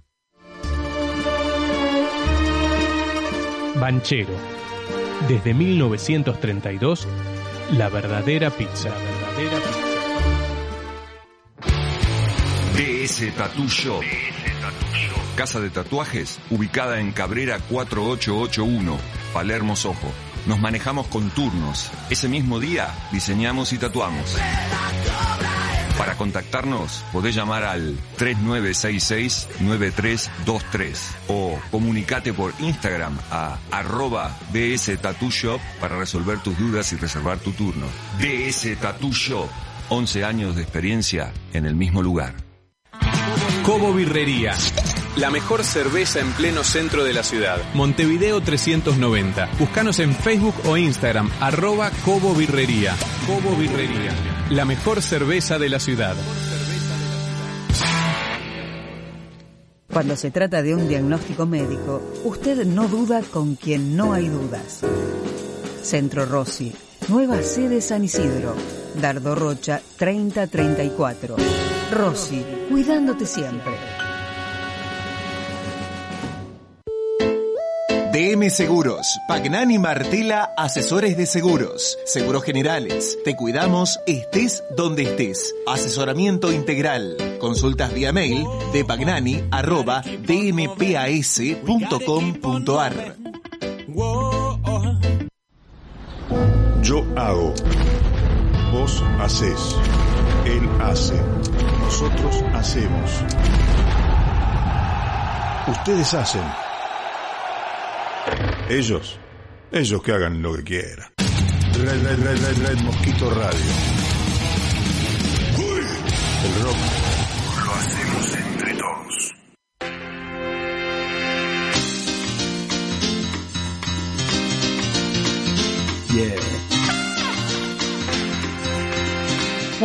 Banchero. Desde mil novecientos treinta y dos, la verdadera pizza. La verdadera pizza. D S Tattoo Shop. Casa de tatuajes ubicada en Cabrera cuatro ocho ocho uno, Palermo, Soho. Nos manejamos con turnos. Ese mismo día diseñamos y tatuamos. Para contactarnos podés llamar al tres nueve seis seis nueve tres dos tres o comunicate por Instagram a arroba D S Tattoo Shop para resolver tus dudas y reservar tu turno. D S Tattoo Shop, once años de experiencia en el mismo lugar. Cobo Birrería. La mejor cerveza en pleno centro de la ciudad. Montevideo trescientos noventa. Búscanos en Facebook o Instagram, arroba Cobo Birrería. Cobo Birrería. La mejor cerveza de la ciudad. Cuando se trata de un diagnóstico médico, usted no duda con quien no hay dudas. Centro Rossi. Nueva sede San Isidro. Dardo Rocha treinta treinta y cuatro. Rossi, cuidándote siempre. D M Seguros, Pagnani Martela, asesores de seguros, seguros generales. Te cuidamos, estés donde estés. Asesoramiento integral. Consultas vía mail de pagnani arroba d m p a s punto com punto a r. Yo hago, vos hacés, él hace, nosotros hacemos, ustedes hacen. Ellos, ellos que hagan lo que quieran. Red, red, red, red, red Mosquito Radio.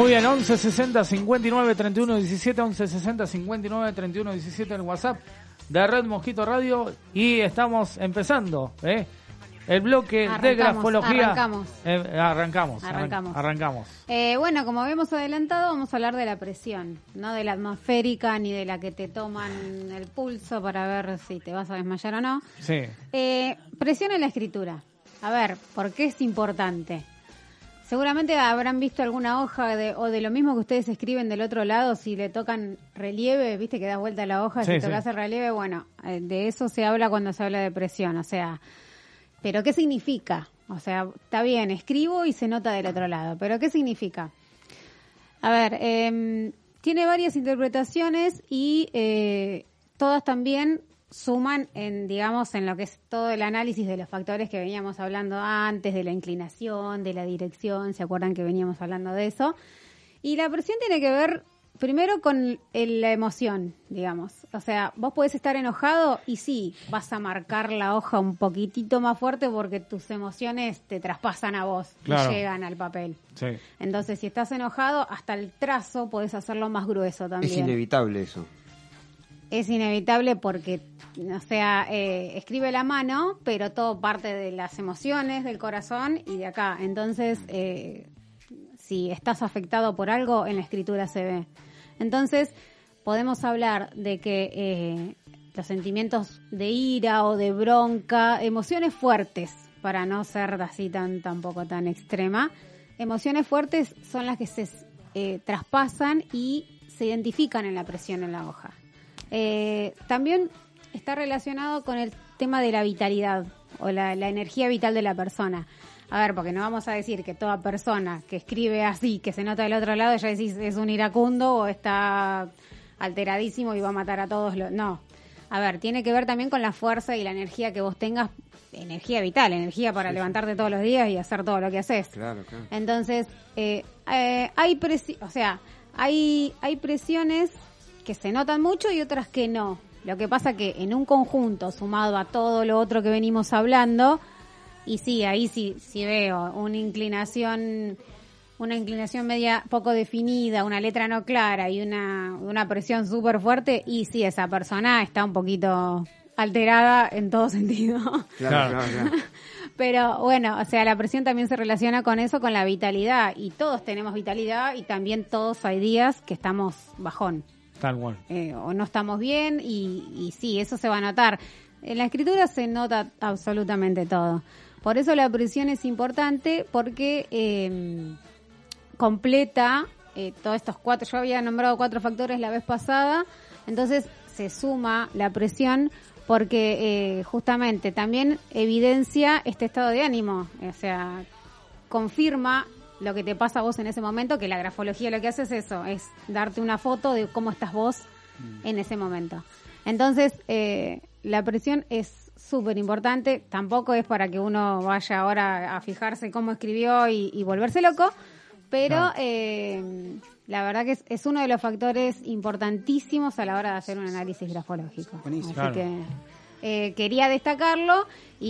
Muy bien, once sesenta cincuenta y nueve treinta y uno diecisiete, once sesenta cincuenta y nueve treinta y uno diecisiete el WhatsApp de Red Mosquito Radio y estamos empezando, ¿eh? El bloque arrancamos, de grafología. Arrancamos. Eh, arrancamos. Arrancamos. Arrancamos. Eh, bueno, como habíamos adelantado, vamos a hablar de la presión, no de la atmosférica ni de la que te toman el pulso para ver si te vas a desmayar o no. Sí. Eh, presión en la escritura. A ver, ¿por qué es importante? Seguramente habrán visto alguna hoja de, o de lo mismo que ustedes escriben del otro lado, si le tocan relieve, viste que das vuelta la hoja, Sí, si sí. tocas el relieve, bueno, eh, de eso se habla cuando se habla de presión, o sea, ¿pero qué significa? O sea, está bien, escribo y se nota del otro lado, pero ¿qué significa? A ver, eh, tiene varias interpretaciones y eh, todas también suman en, digamos, en lo que es todo el análisis de los factores que veníamos hablando antes, de la inclinación, de la dirección, ¿se acuerdan que veníamos hablando de eso? Y la presión tiene que ver primero con el- la emoción, digamos. O sea, vos podés estar enojado y sí, vas a marcar la hoja un poquitito más fuerte porque tus emociones te traspasan a vos Claro. y llegan al papel. Sí. Entonces, si estás enojado, hasta el trazo podés hacerlo más grueso también. Es inevitable eso. Es inevitable porque, o sea, eh, escribe la mano, pero todo parte de las emociones, del corazón y de acá. Entonces, eh, si estás afectado por algo, en la escritura se ve. Entonces, podemos hablar de que eh, los sentimientos de ira o de bronca, emociones fuertes, para no ser así tan tampoco tan extrema, emociones fuertes son las que se eh, traspasan y se identifican en la presión en la hoja. Eh, también está relacionado con el tema de la vitalidad o la, la energía vital de la persona. A ver, porque no vamos a decir que toda persona que escribe así, que se nota del otro lado, ya decís es un iracundo o está alteradísimo y va a matar a todos. Los... No. A ver, tiene que ver también con la fuerza y la energía que vos tengas, energía vital, energía para levantarte todos los días y hacer todo lo que haces. Claro, claro. Entonces, eh, eh, hay presi- o sea, hay, hay presiones que se notan mucho y otras que no. Lo que pasa que en un conjunto, sumado a todo lo otro que venimos hablando, y sí, ahí sí, sí veo una inclinación, una inclinación media poco definida, una letra no clara y una, una presión súper fuerte, y sí, esa persona está un poquito alterada en todo sentido. Claro, claro, claro. Pero bueno, o sea, la presión también se relaciona con eso, con la vitalidad, y todos tenemos vitalidad y también todos hay días que estamos bajón. Tal cual. Eh, o no estamos bien y, y sí, eso se va a notar. En la escritura se nota absolutamente todo. Por eso la presión es importante porque eh, completa eh, todos estos cuatro. Yo había nombrado cuatro factores la vez pasada, entonces se suma la presión porque eh, justamente también evidencia este estado de ánimo, o sea, confirma lo que te pasa a vos en ese momento, que la grafología lo que hace es eso, es darte una foto de cómo estás vos en ese momento. Entonces, eh, la presión es súper importante, tampoco es para que uno vaya ahora a fijarse cómo escribió y, y volverse loco, pero No. eh, la verdad que es, es uno de los factores importantísimos a la hora de hacer un análisis grafológico. Buenísimo. Así Claro. que eh, quería destacarlo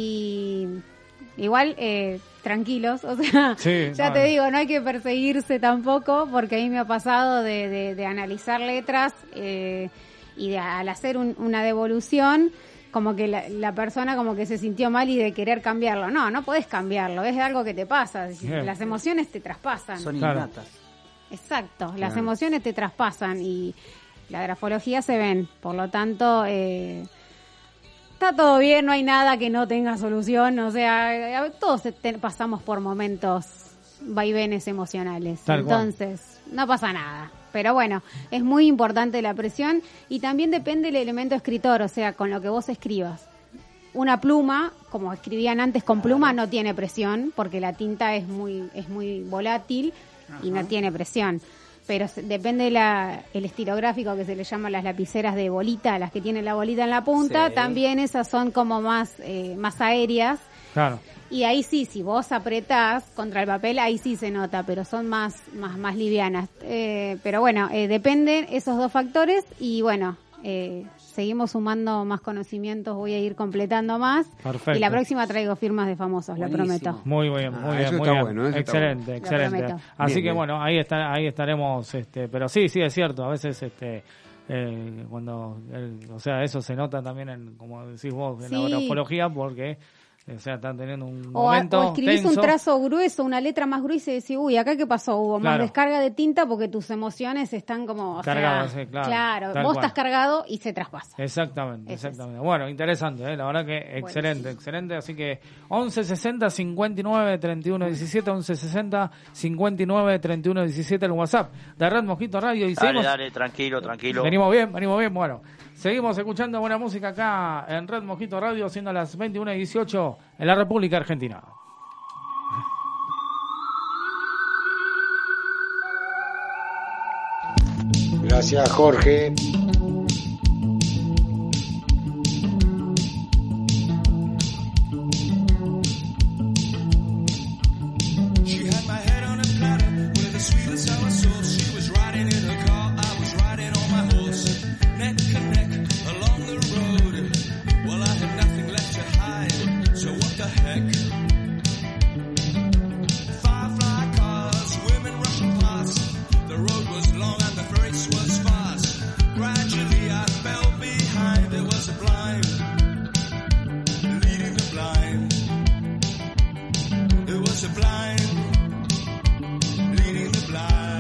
y igual eh, tranquilos, o sea, Sí, ya no, te no. digo, no hay que perseguirse tampoco, porque a mí me ha pasado de, de, de analizar letras eh, y de, al hacer un- una devolución, como que la, la persona como que se sintió mal y de querer cambiarlo. No, no podés cambiarlo, es algo que te pasa, Bien. las emociones te traspasan. Son Claro. innatas. Exacto, las Claro. emociones te traspasan y la grafología se ven, por lo tanto, eh, está todo bien, no hay nada que no tenga solución, o sea, eh, todos te- pasamos por momentos vaivenes emocionales, Tal cual. entonces no pasa nada. Pero bueno, es muy importante la presión y también depende del elemento escritor, o sea, con lo que vos escribas. Una pluma, como escribían antes con pluma, no tiene presión porque la tinta es muy es muy volátil y no tiene presión. Pero se- depende la, el estilográfico que se le llama las lapiceras de bolita, las que tienen la bolita en la punta, Sí. también esas son como más eh, más aéreas. Claro. Y ahí sí, si vos apretás contra el papel, ahí sí se nota, pero son más más más livianas. Eh, pero bueno, eh, dependen esos dos factores y bueno, eh, seguimos sumando más conocimientos, voy a ir completando más. Perfecto. Y la próxima traigo firmas de famosos, lo prometo. Muy bien, muy Ah, bien, eso muy está bien. bueno, eso está excelente, bueno. excelente. Lo prometo. Así Bien, que bien. bueno, ahí está, ahí estaremos, este, pero sí, sí es cierto, a veces este eh, cuando, el- o sea, eso se nota también en, como decís vos, en Sí. la grafología, porque, o sea, están teniendo un O, a- momento o escribís tenso. un trazo grueso, una letra más gruesa y decís, uy, ¿acá qué pasó? Hubo más Claro. descarga de tinta porque tus emociones están como... o sea, Cargadas, sí, claro, tal vos cual. estás cargado y se traspasa. Exactamente, Eso es. exactamente. Bueno, interesante, ¿eh? La verdad que excelente, excelente. Así que once sesenta cincuenta y nueve treinta y uno diecisiete, once sesenta cincuenta y nueve treinta y uno diecisiete el WhatsApp de Red Mosquito Radio. Y Dale, seguimos. dale, tranquilo, tranquilo. Venimos bien, venimos bien. Bueno, seguimos escuchando buena música acá en Red Mosquito Radio, siendo las veintiuna y dieciocho en la República Argentina. Gracias, Jorge. She had my head on a platter with a sweet and sour sauce. She was riding in her car, I was riding on my horse. Neck and neck along the road. Well, I had nothing left to hide, so what the heck? Firefly cars, women rushing past. The road was long and the race was fast. Gradually I fell behind. There was a blind leading the blind. There was a blind leading the blind.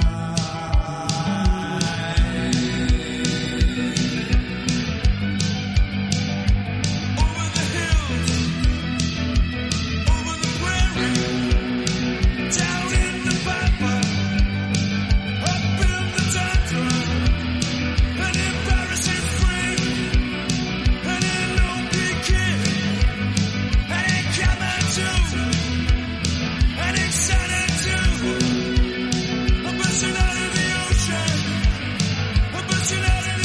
Over the hills, over the prairie, down in the pampa, up in the tundra, an embarrassing freak, and an old kid, and it coming too. And insanity, I'm bursting out of the ocean, I'm bursting out of the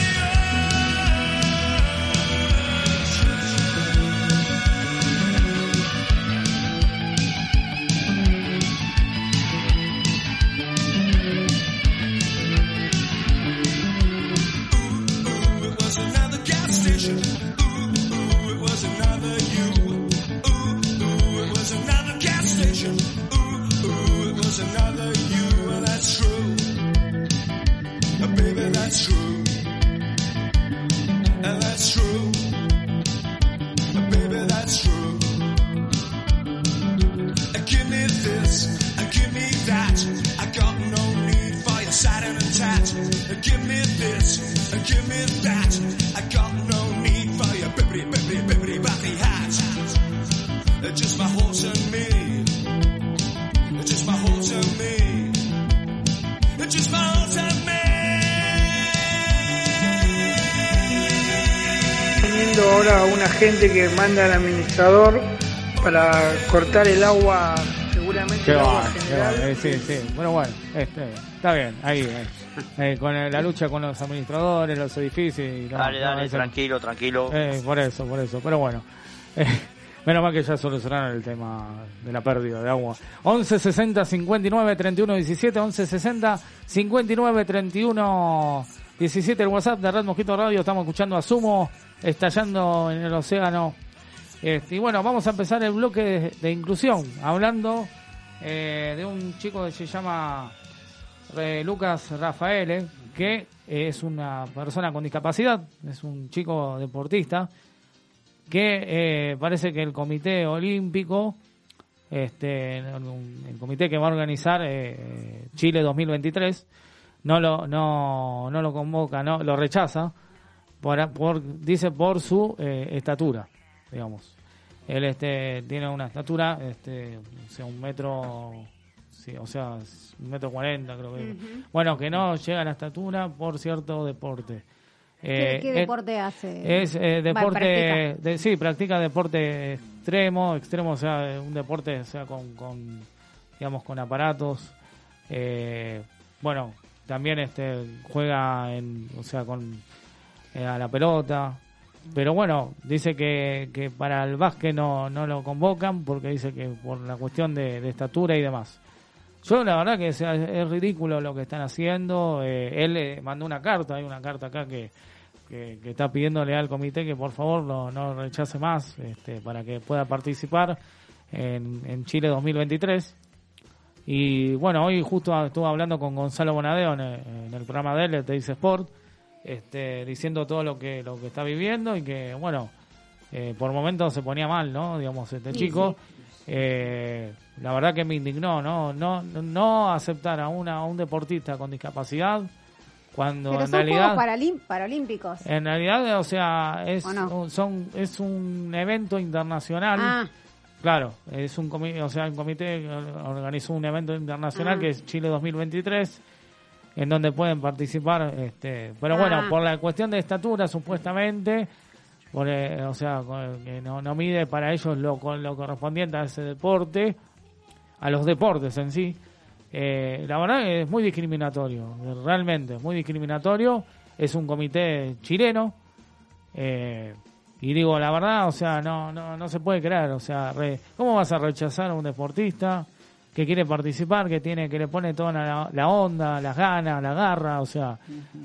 ocean. Ooh, it was another gas station. Ooh, ooh, it was another you. Ooh, ooh, it was another gas station. Ooh, it was another you, and that's true. Uh, baby, that's true. And that's true. Uh, baby, that's true. Uh, give me this, uh, give me that. I got no need for your satin and tat. Uh, give me this, uh, give me that. I got no need for your bibbity, bibbity, bibbity, bappy hat. Uh, just my horse and me. Just my horse and me. Just my horse and me. Teniendo ahora una gente que manda al administrador para cortar el agua, seguramente Qué el agua va, qué general. va, eh, sí, sí. Bueno, bueno, este, está bien, ahí, eh, eh, con eh, la lucha con los administradores, los edificios. Y, no, Dale, no, dale, eso- tranquilo, tranquilo. Eh, por eso, por eso, pero bueno. Eh, menos mal que ya solucionaron el tema de la pérdida de agua. once sesenta cincuenta y nueve treinta y uno diecisiete, once sesenta cincuenta y nueve treinta y uno diecisiete el WhatsApp de Red Mosquito Radio. Estamos escuchando a Sumo estallando en el océano. Este, y bueno, vamos a empezar el bloque de, de inclusión, hablando eh, de un chico que se llama eh, Lucas Rafaele, que es una persona con discapacidad, es un chico deportista, que eh, parece que el Comité Olímpico, este, el comité que va a organizar eh, Chile dos mil veintitrés, no lo, no, no lo convoca, no lo rechaza, por, por, dice por su eh, estatura, digamos. Él este tiene una estatura, este, o sea, un metro, sí, o sea, un metro cuarenta, creo que. Ujú. Bueno, que no llega a la estatura por cierto deporte. ¿Qué, Eh, qué es- deporte hace? Es eh, Va, deporte, practica. de, sí, practica deporte extremo, extremo, o sea, un deporte, o sea, con, con digamos, con aparatos. Eh, bueno, también este juega en, o sea, con eh, a la pelota. Pero bueno, dice que, que para el básquet no, no lo convocan porque dice que por la cuestión de, de estatura y demás. Yo la verdad que es, es ridículo lo que están haciendo. Eh, él le mandó una carta, hay una carta acá que, que, que está pidiéndole al comité que por favor no, no rechace más, este, para que pueda participar en, en Chile dos mil veintitrés. Y bueno, hoy justo estuve hablando con Gonzalo Bonadeo en el, en el programa de él, de Teis Sport, este, diciendo todo lo que lo que está viviendo y que, bueno, eh, por momentos se ponía mal, ¿no? Digamos, este sí, chico. Sí. Eh, la verdad que me indignó, ¿no? No, no aceptar a, una, a un deportista con discapacidad cuando Pero en son realidad... Juegos Paralim- Paralímpicos. En realidad, o sea, es, ¿O no? un, son, es un evento internacional. Ah. Claro, es un comité, o sea, un comité que organizó un evento internacional Ah. que es Chile dos mil veintitrés, en donde pueden participar, este, pero Ah. bueno, por la cuestión de estatura supuestamente, por, eh, o sea, con- que no, no mide para ellos lo, con lo correspondiente a ese deporte, a los deportes en sí. Eh, la verdad que es muy discriminatorio, realmente es muy discriminatorio. Es un comité chileno. Eh, y digo, la verdad, o sea, no no no se puede creer, o sea, re- ¿cómo vas a rechazar a un deportista que quiere participar, que tiene que le pone toda la, la onda, las ganas, la garra, o sea,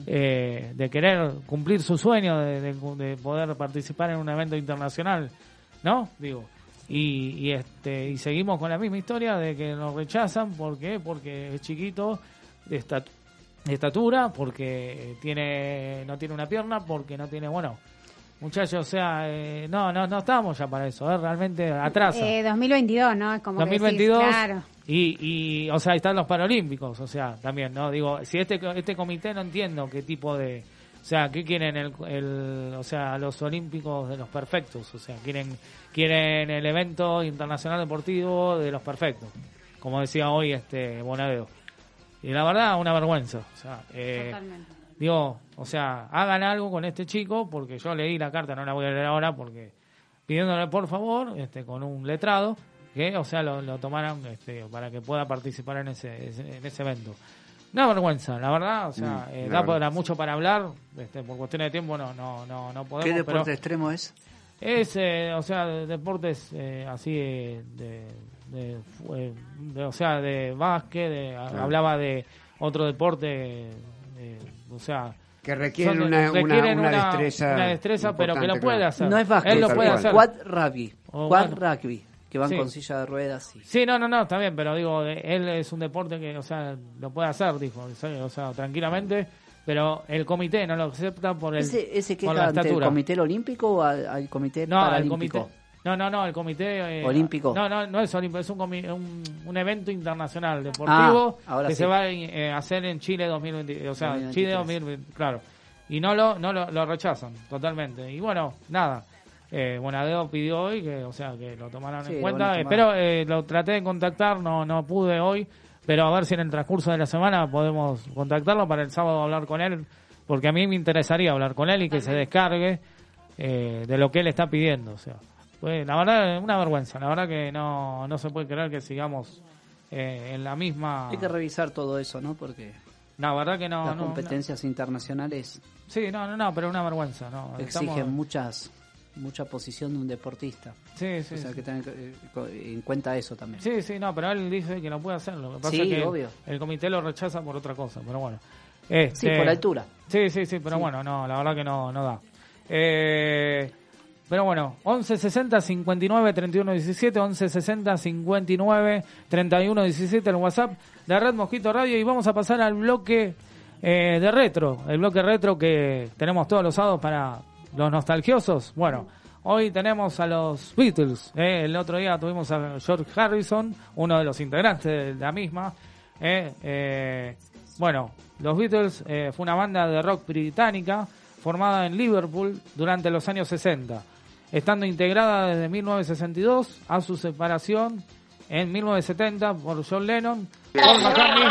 eh, de querer cumplir su sueño de, de, de poder participar en un evento internacional, ¿no? Digo, y, y este y seguimos con la misma historia de que nos rechazan, ¿por qué? Porque es chiquito, de estat- de estatura, porque tiene no tiene una pierna, porque no tiene, bueno, muchachos, o sea, eh, no, no, no estamos ya para eso, ¿eh? Realmente atrasa. Eh, dos mil veintidós, ¿no? Es como dos mil que decís, veintidós, claro. y, y, o sea, están los Paralímpicos, o sea, también, ¿no? Digo, si este este comité no entiendo qué tipo de, o sea, ¿qué quieren? El, el, o sea, los Olímpicos de los perfectos, o sea, quieren quieren el evento internacional deportivo de los perfectos, como decía hoy este Bonadeo. Y la verdad, una vergüenza, o sea, eh, Totalmente. digo, o sea, hagan algo con este chico, porque yo leí la carta, no la voy a leer ahora, porque pidiéndole por favor, este, con un letrado, que, o sea, lo, lo tomaran, este, para que pueda participar en ese, ese- en ese evento. Una vergüenza, la verdad, o sea, Mm, eh, una da para vergüenza. mucho para hablar, este, por cuestiones de tiempo no, no, no, no podemos. ¿Qué deporte pero extremo es? es, eh, o sea, de- deportes eh, así de, de, de- fue- de- o sea, de básquet, de, a- Claro. hablaba de otro deporte, eh, o sea, Que requieren son- una, una, requieren una destreza. una destreza, pero que lo importante, puede claro. hacer. No es básquet, Él lo puede es hacer. quad rugby. O Quad bueno. rugby, que van Sí. con silla de ruedas. Y... Sí, no, no, no, está bien, pero digo, de- él es un deporte que, o sea, lo puede hacer, dijo, o sea, tranquilamente, pero el comité no lo acepta por el ¿Ese, ese que por está la ante el estatura. comité olímpico o al, al comité No, el paralímpico? comité. No, no, no, el comité eh, Olímpico. No, no, no es olímpico, es un, comi- un, un evento internacional deportivo Ah, ahora que sí. se va eh, a hacer en Chile dos mil veinte, o sea, dos mil veintitrés. Chile dos mil veinte, claro. Y no lo no lo, lo rechazan totalmente. Y bueno, nada. Eh, Bonadeo pidió hoy que, o sea, que lo tomaran Sí, en lo cuenta. van a tomar. Espero, eh, lo traté de contactar, no no pude hoy, pero a ver si en el transcurso de la semana podemos contactarlo para el sábado hablar con él, porque a mí me interesaría hablar con él y que se descargue eh, de lo que él está pidiendo, o sea. Pues, la verdad, una vergüenza. La verdad que no, no se puede creer que sigamos eh, en la misma... Hay que revisar todo eso, ¿no? Porque La verdad que no... las no, competencias internacionales no. Sí, no, no, no, pero una vergüenza. No. exigen Estamos- muchas mucha posición de un deportista. Sí, sí, O sea, sí. que tener eh, co- en cuenta eso también. Sí, sí, no, pero él dice que no puede hacerlo. Lo que pasa Sí, es que obvio. el comité lo rechaza por otra cosa, pero bueno. Este, Sí, por altura. Sí, sí, sí, pero Sí. bueno, no, la verdad que no, no da. Eh, pero bueno, once sesenta cincuenta y nueve treinta y uno diecisiete, once sesenta cincuenta y nueve treinta y uno diecisiete, el WhatsApp de Red Mosquito Radio, y vamos a pasar al bloque eh, de retro, el bloque retro que tenemos todos los sábados para los nostalgiosos. Bueno, hoy tenemos a los Beatles, eh, el otro día tuvimos a George Harrison, uno de los integrantes de la misma. Eh, eh, bueno, los Beatles eh, fue una banda de rock británica formada en Liverpool durante los años sesenta, estando integrada desde mil novecientos sesenta y dos a su separación en mil novecientos setenta por John Lennon, Paul McCartney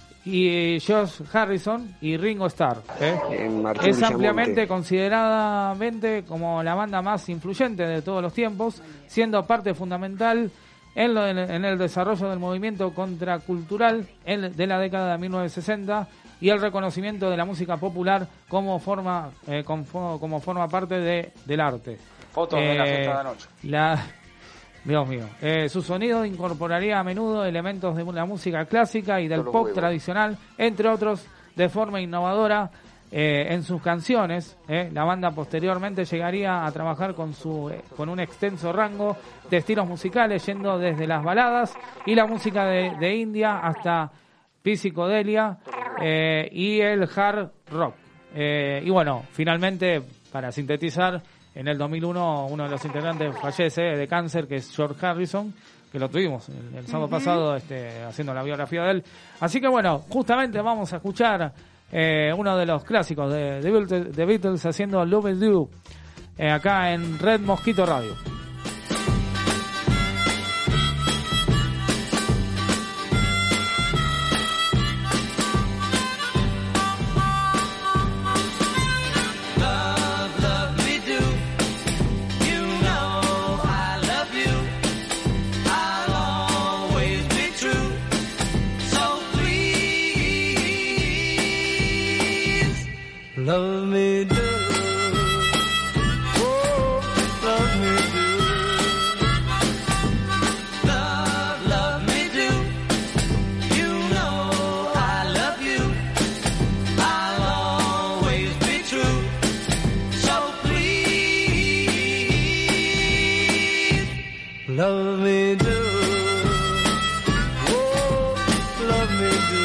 y George Harrison y Ringo Starr. ¿eh? Eh, Martín Es Villamonte. ampliamente consideradamente como la banda más influyente de todos los tiempos, siendo parte fundamental en, lo, en el desarrollo del movimiento contracultural en- de la década de mil novecientos sesenta y el reconocimiento de la música popular como forma eh, como, como forma parte de, del arte. Fotos de la Eh, fiesta de anoche. La, Dios mío. Eh, su sonido incorporaría a menudo elementos de la música clásica y del Todos los pop huevos. tradicional, entre otros, de forma innovadora, eh, en sus canciones. Eh. La banda posteriormente llegaría a trabajar con, su, eh, con un extenso rango de estilos musicales, yendo desde las baladas y la música de, de India hasta psicodelia eh, y el hard rock. Eh, y bueno, finalmente, para sintetizar, en el dos mil uno uno de los integrantes fallece de cáncer, que es George Harrison, que lo tuvimos el, el sábado uh-huh. pasado este, haciendo la biografía de él. Así que bueno, justamente vamos a escuchar eh, uno de los clásicos de, de, Beatles, de Beatles haciendo Love Is You eh, acá en Red Mosquito Radio. Love me do, oh, love me do, love, love me do, you know I love you, I'll always be true, so please, love me do, oh, love me do.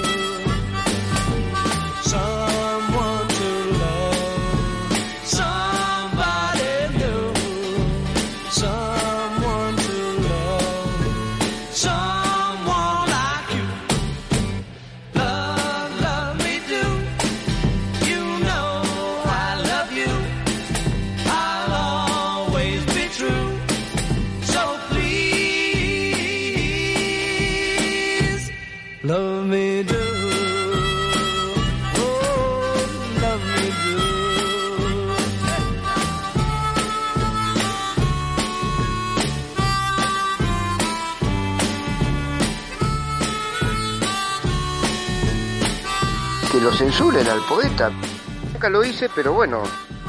Love me do, oh, love me do. Que lo censuren al poeta. Nunca lo hice, pero bueno.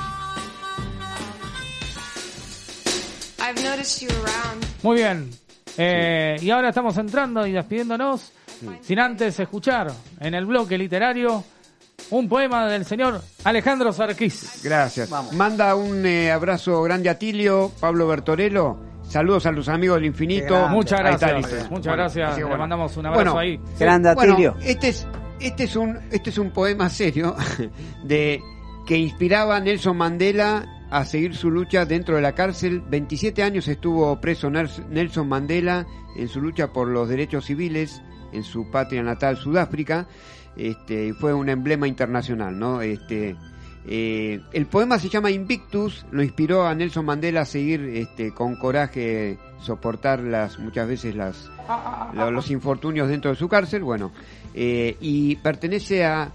I've noticed you around. Muy bien. Eh, y ahora estamos entrando y despidiéndonos. Sin antes escuchar en el bloque literario un poema del señor Alejandro Sarquís. Gracias. Vamos. Manda un eh, abrazo grande a Tilio, Pablo Bertorello. Saludos a los amigos del infinito. Muchas gracias. Ahí está, listo. Muchas Bueno, gracias. así que Le bueno. mandamos un abrazo Bueno, ahí. grande a Bueno, Tilio. Este es, este es un, este es un poema serio de que inspiraba a Nelson Mandela a seguir su lucha dentro de la cárcel. veintisiete años estuvo preso Nelson Mandela en su lucha por los derechos civiles en su patria natal, Sudáfrica. Este, fue un emblema internacional, ¿no? Este, eh, el poema se llama Invictus, lo inspiró a Nelson Mandela a seguir este, con coraje, soportar las muchas veces las la, los infortunios dentro de su cárcel. Bueno, eh, y pertenece a,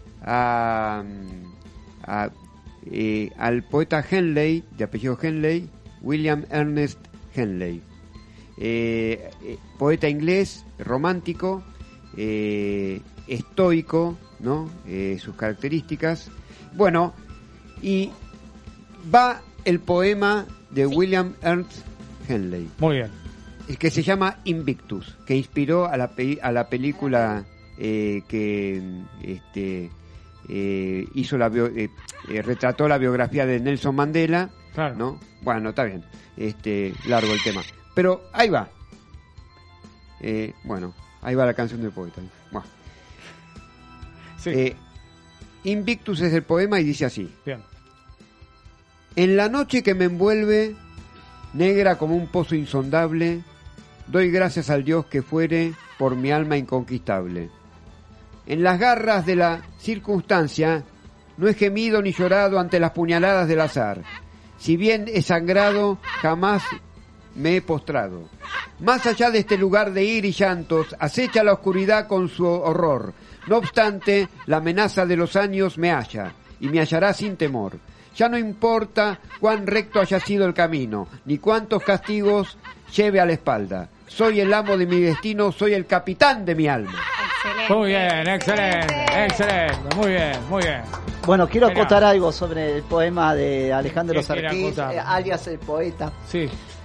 a, a eh, al poeta Henley, de apellido Henley, William Ernest Henley. Eh, eh, poeta inglés, romántico, eh, estoico, ¿no? Eh, sus características. Bueno, y va el poema de William Ernest Henley. Muy bien. El que se llama Invictus, que inspiró a la, pe- a la película eh, que este, eh, hizo la bio- eh, eh, retrató la biografía de Nelson Mandela. Claro. ¿No? Bueno, está bien. Este, largo el tema. Pero ahí va. Eh, bueno, ahí va la canción del poeta. Bueno. Sí. Eh, Invictus es el poema y dice así. Bien. En la noche que me envuelve, negra como un pozo insondable, doy gracias al Dios que fuere por mi alma inconquistable. En las garras de la circunstancia, no he gemido ni llorado ante las puñaladas del azar. Si bien he sangrado, jamás me he postrado. Más allá de este lugar de ira y llantos, acecha la oscuridad con su horror. No obstante, la amenaza de los años me halla, y me hallará sin temor. Ya no importa cuán recto haya sido el camino, ni cuántos castigos lleve a la espalda. Soy el amo de mi destino, soy el capitán de mi alma. Excelente. Muy bien, excelente, excelente. Muy bien, muy bien. Bueno, quiero Mirá. acotar algo sobre el poema de Alejandro ¿Qué quiere Sarquís, acotar? eh, alias el poeta. Sí.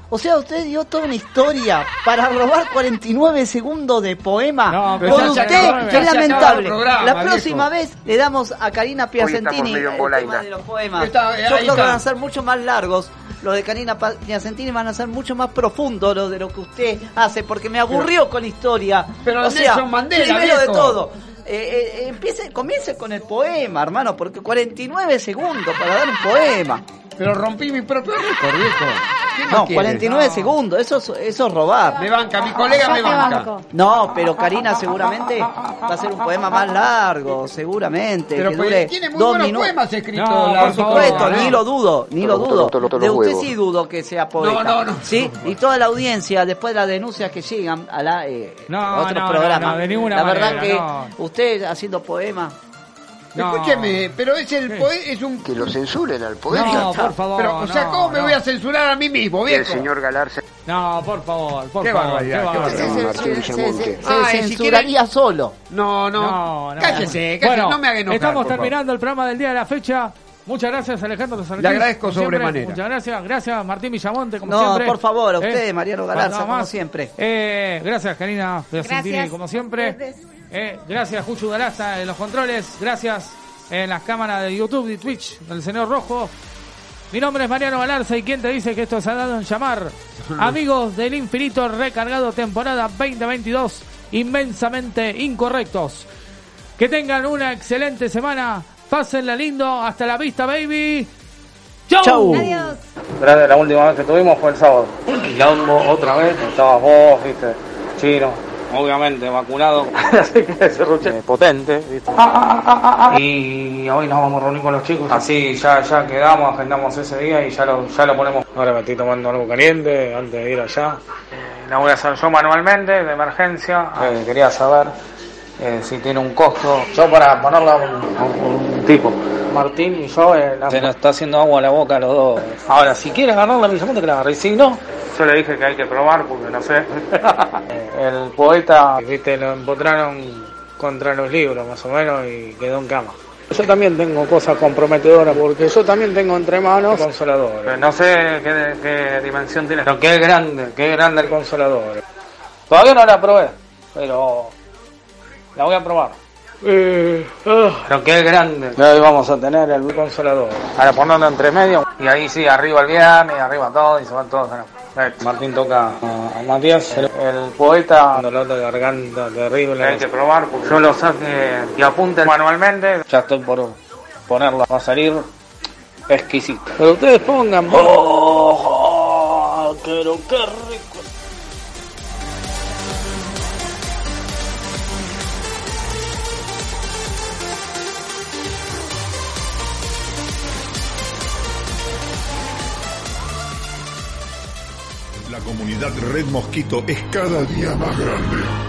O sea, usted dio toda una historia para robar cuarenta y nueve segundos de poema. No, pero Por ya se usted, acabó, ya qué se acabó lamentable. el programa, La viejo. próxima vez le damos a Karina Piacentini el medio en tema Bolaina. de los poemas. Está- Yo ahí creo que está. van a ser mucho más largos. Los de Karina Pa- Piacentini van a ser mucho más profundos los de lo que usted hace, porque me aburrió con la historia. Pero o sea, Nelson Mandela, primero de viejo. todo. Eh, eh, empiece, comience con el poema, hermano, porque cuarenta y nueve segundos para dar un poema. Pero rompí mi propio récord, viejo. ¿Qué más No, quieres? cuarenta y nueve No. segundos, eso es, eso es robar. Me banca, mi colega me banca. No, pero Karina seguramente va a ser un poema más largo, seguramente, Pero que pues, dure tiene muy dos buenos minutos. poemas escritos. No, la por supuesto, autora, ni ¿no? lo dudo, ni lo Te lo- dudo. te lo- te lo De usted huevos. sí dudo que sea poeta. No, no, no. ¿Sí? Y toda la audiencia, después de las denuncias que llegan a la eh, No, a otros no, no, programas, no, de ninguna la verdad manera, que no. usted haciendo poemas. No. Escúcheme, pero es el poe- es un Que lo censuren al poeta. No, por favor. pero, o sea, no, ¿cómo me no. voy a censurar a mí mismo, Y el viejo? señor Galarza. No, por favor, por Qué favor. barbaridad, qué qué barbaridad. barbaridad. Martín Villamonte. Se Ay, si censuraría solo. No, no. No, no. Cállese, cállese, Bueno, no me haga enojar. estamos por terminando el programa del día de la fecha. Muchas gracias, Alejandro Sanarquís, Le agradezco como siempre. sobremanera. Muchas gracias. Gracias, Martín Villamonte, como No, siempre. por favor, a Eh, usted, Mariano Galarza, nada como más. siempre. Eh, gracias, Karina Piacentini, Gracias. como siempre. Eh, gracias, Juchu Dalasta en los controles. Gracias en las cámaras de YouTube y Twitch del señor Rojo. Mi nombre es Mariano Galarza y quien te dice que esto se ha dado en llamar Amigos del Infinito Recargado temporada veinte veintidós, inmensamente incorrectos. Que tengan una excelente semana, pásenla lindo, hasta la vista, baby. ¡Chau! Chau. Adiós. La última vez que tuvimos fue el sábado. Quilombo otra vez, estabas vos, viste, chino, obviamente vacunado, así que ese ruche potente, viste. Y hoy nos vamos a reunir con los chicos, así ya ya quedamos, agendamos ese día y ya lo, ya lo ponemos. Ahora me estoy tomando algo caliente antes de ir allá. Eh, la voy a hacer yo manualmente, de emergencia. Eh, quería saber eh, si tiene un costo. Yo para ponerla a un, a un- un tipo. Martín y yo, eh, la... se nos está haciendo agua a la boca a los dos. Ahora, si quieres agarrar la Villamonte, que la agarre. Y si no, yo le dije que hay que probar porque no sé. El poeta, viste, lo empotraron contra los libros más o menos y quedó en cama. Yo también tengo cosas comprometedoras porque yo también tengo entre manos consolador. No sé qué, qué dimensión tiene, pero qué grande, qué grande el consolador. Todavía no la probé, pero la voy a probar. Eh, uh, pero qué grande. Y hoy vamos a tener el consolador. Ahora ponerlo entre medio. Y ahí sí, arriba el viernes, arriba todo y se van todos. Perfecto. Martín toca a, a Matías, el, el poeta, dolor de garganta terrible. Hay que probar porque yo lo saque y apunte manualmente. Ya estoy por ponerlo. Va a salir exquisito. Pero ustedes pongan. ¡Oh! Pero qué rico. La comunidad Red Mosquito es cada día más grande.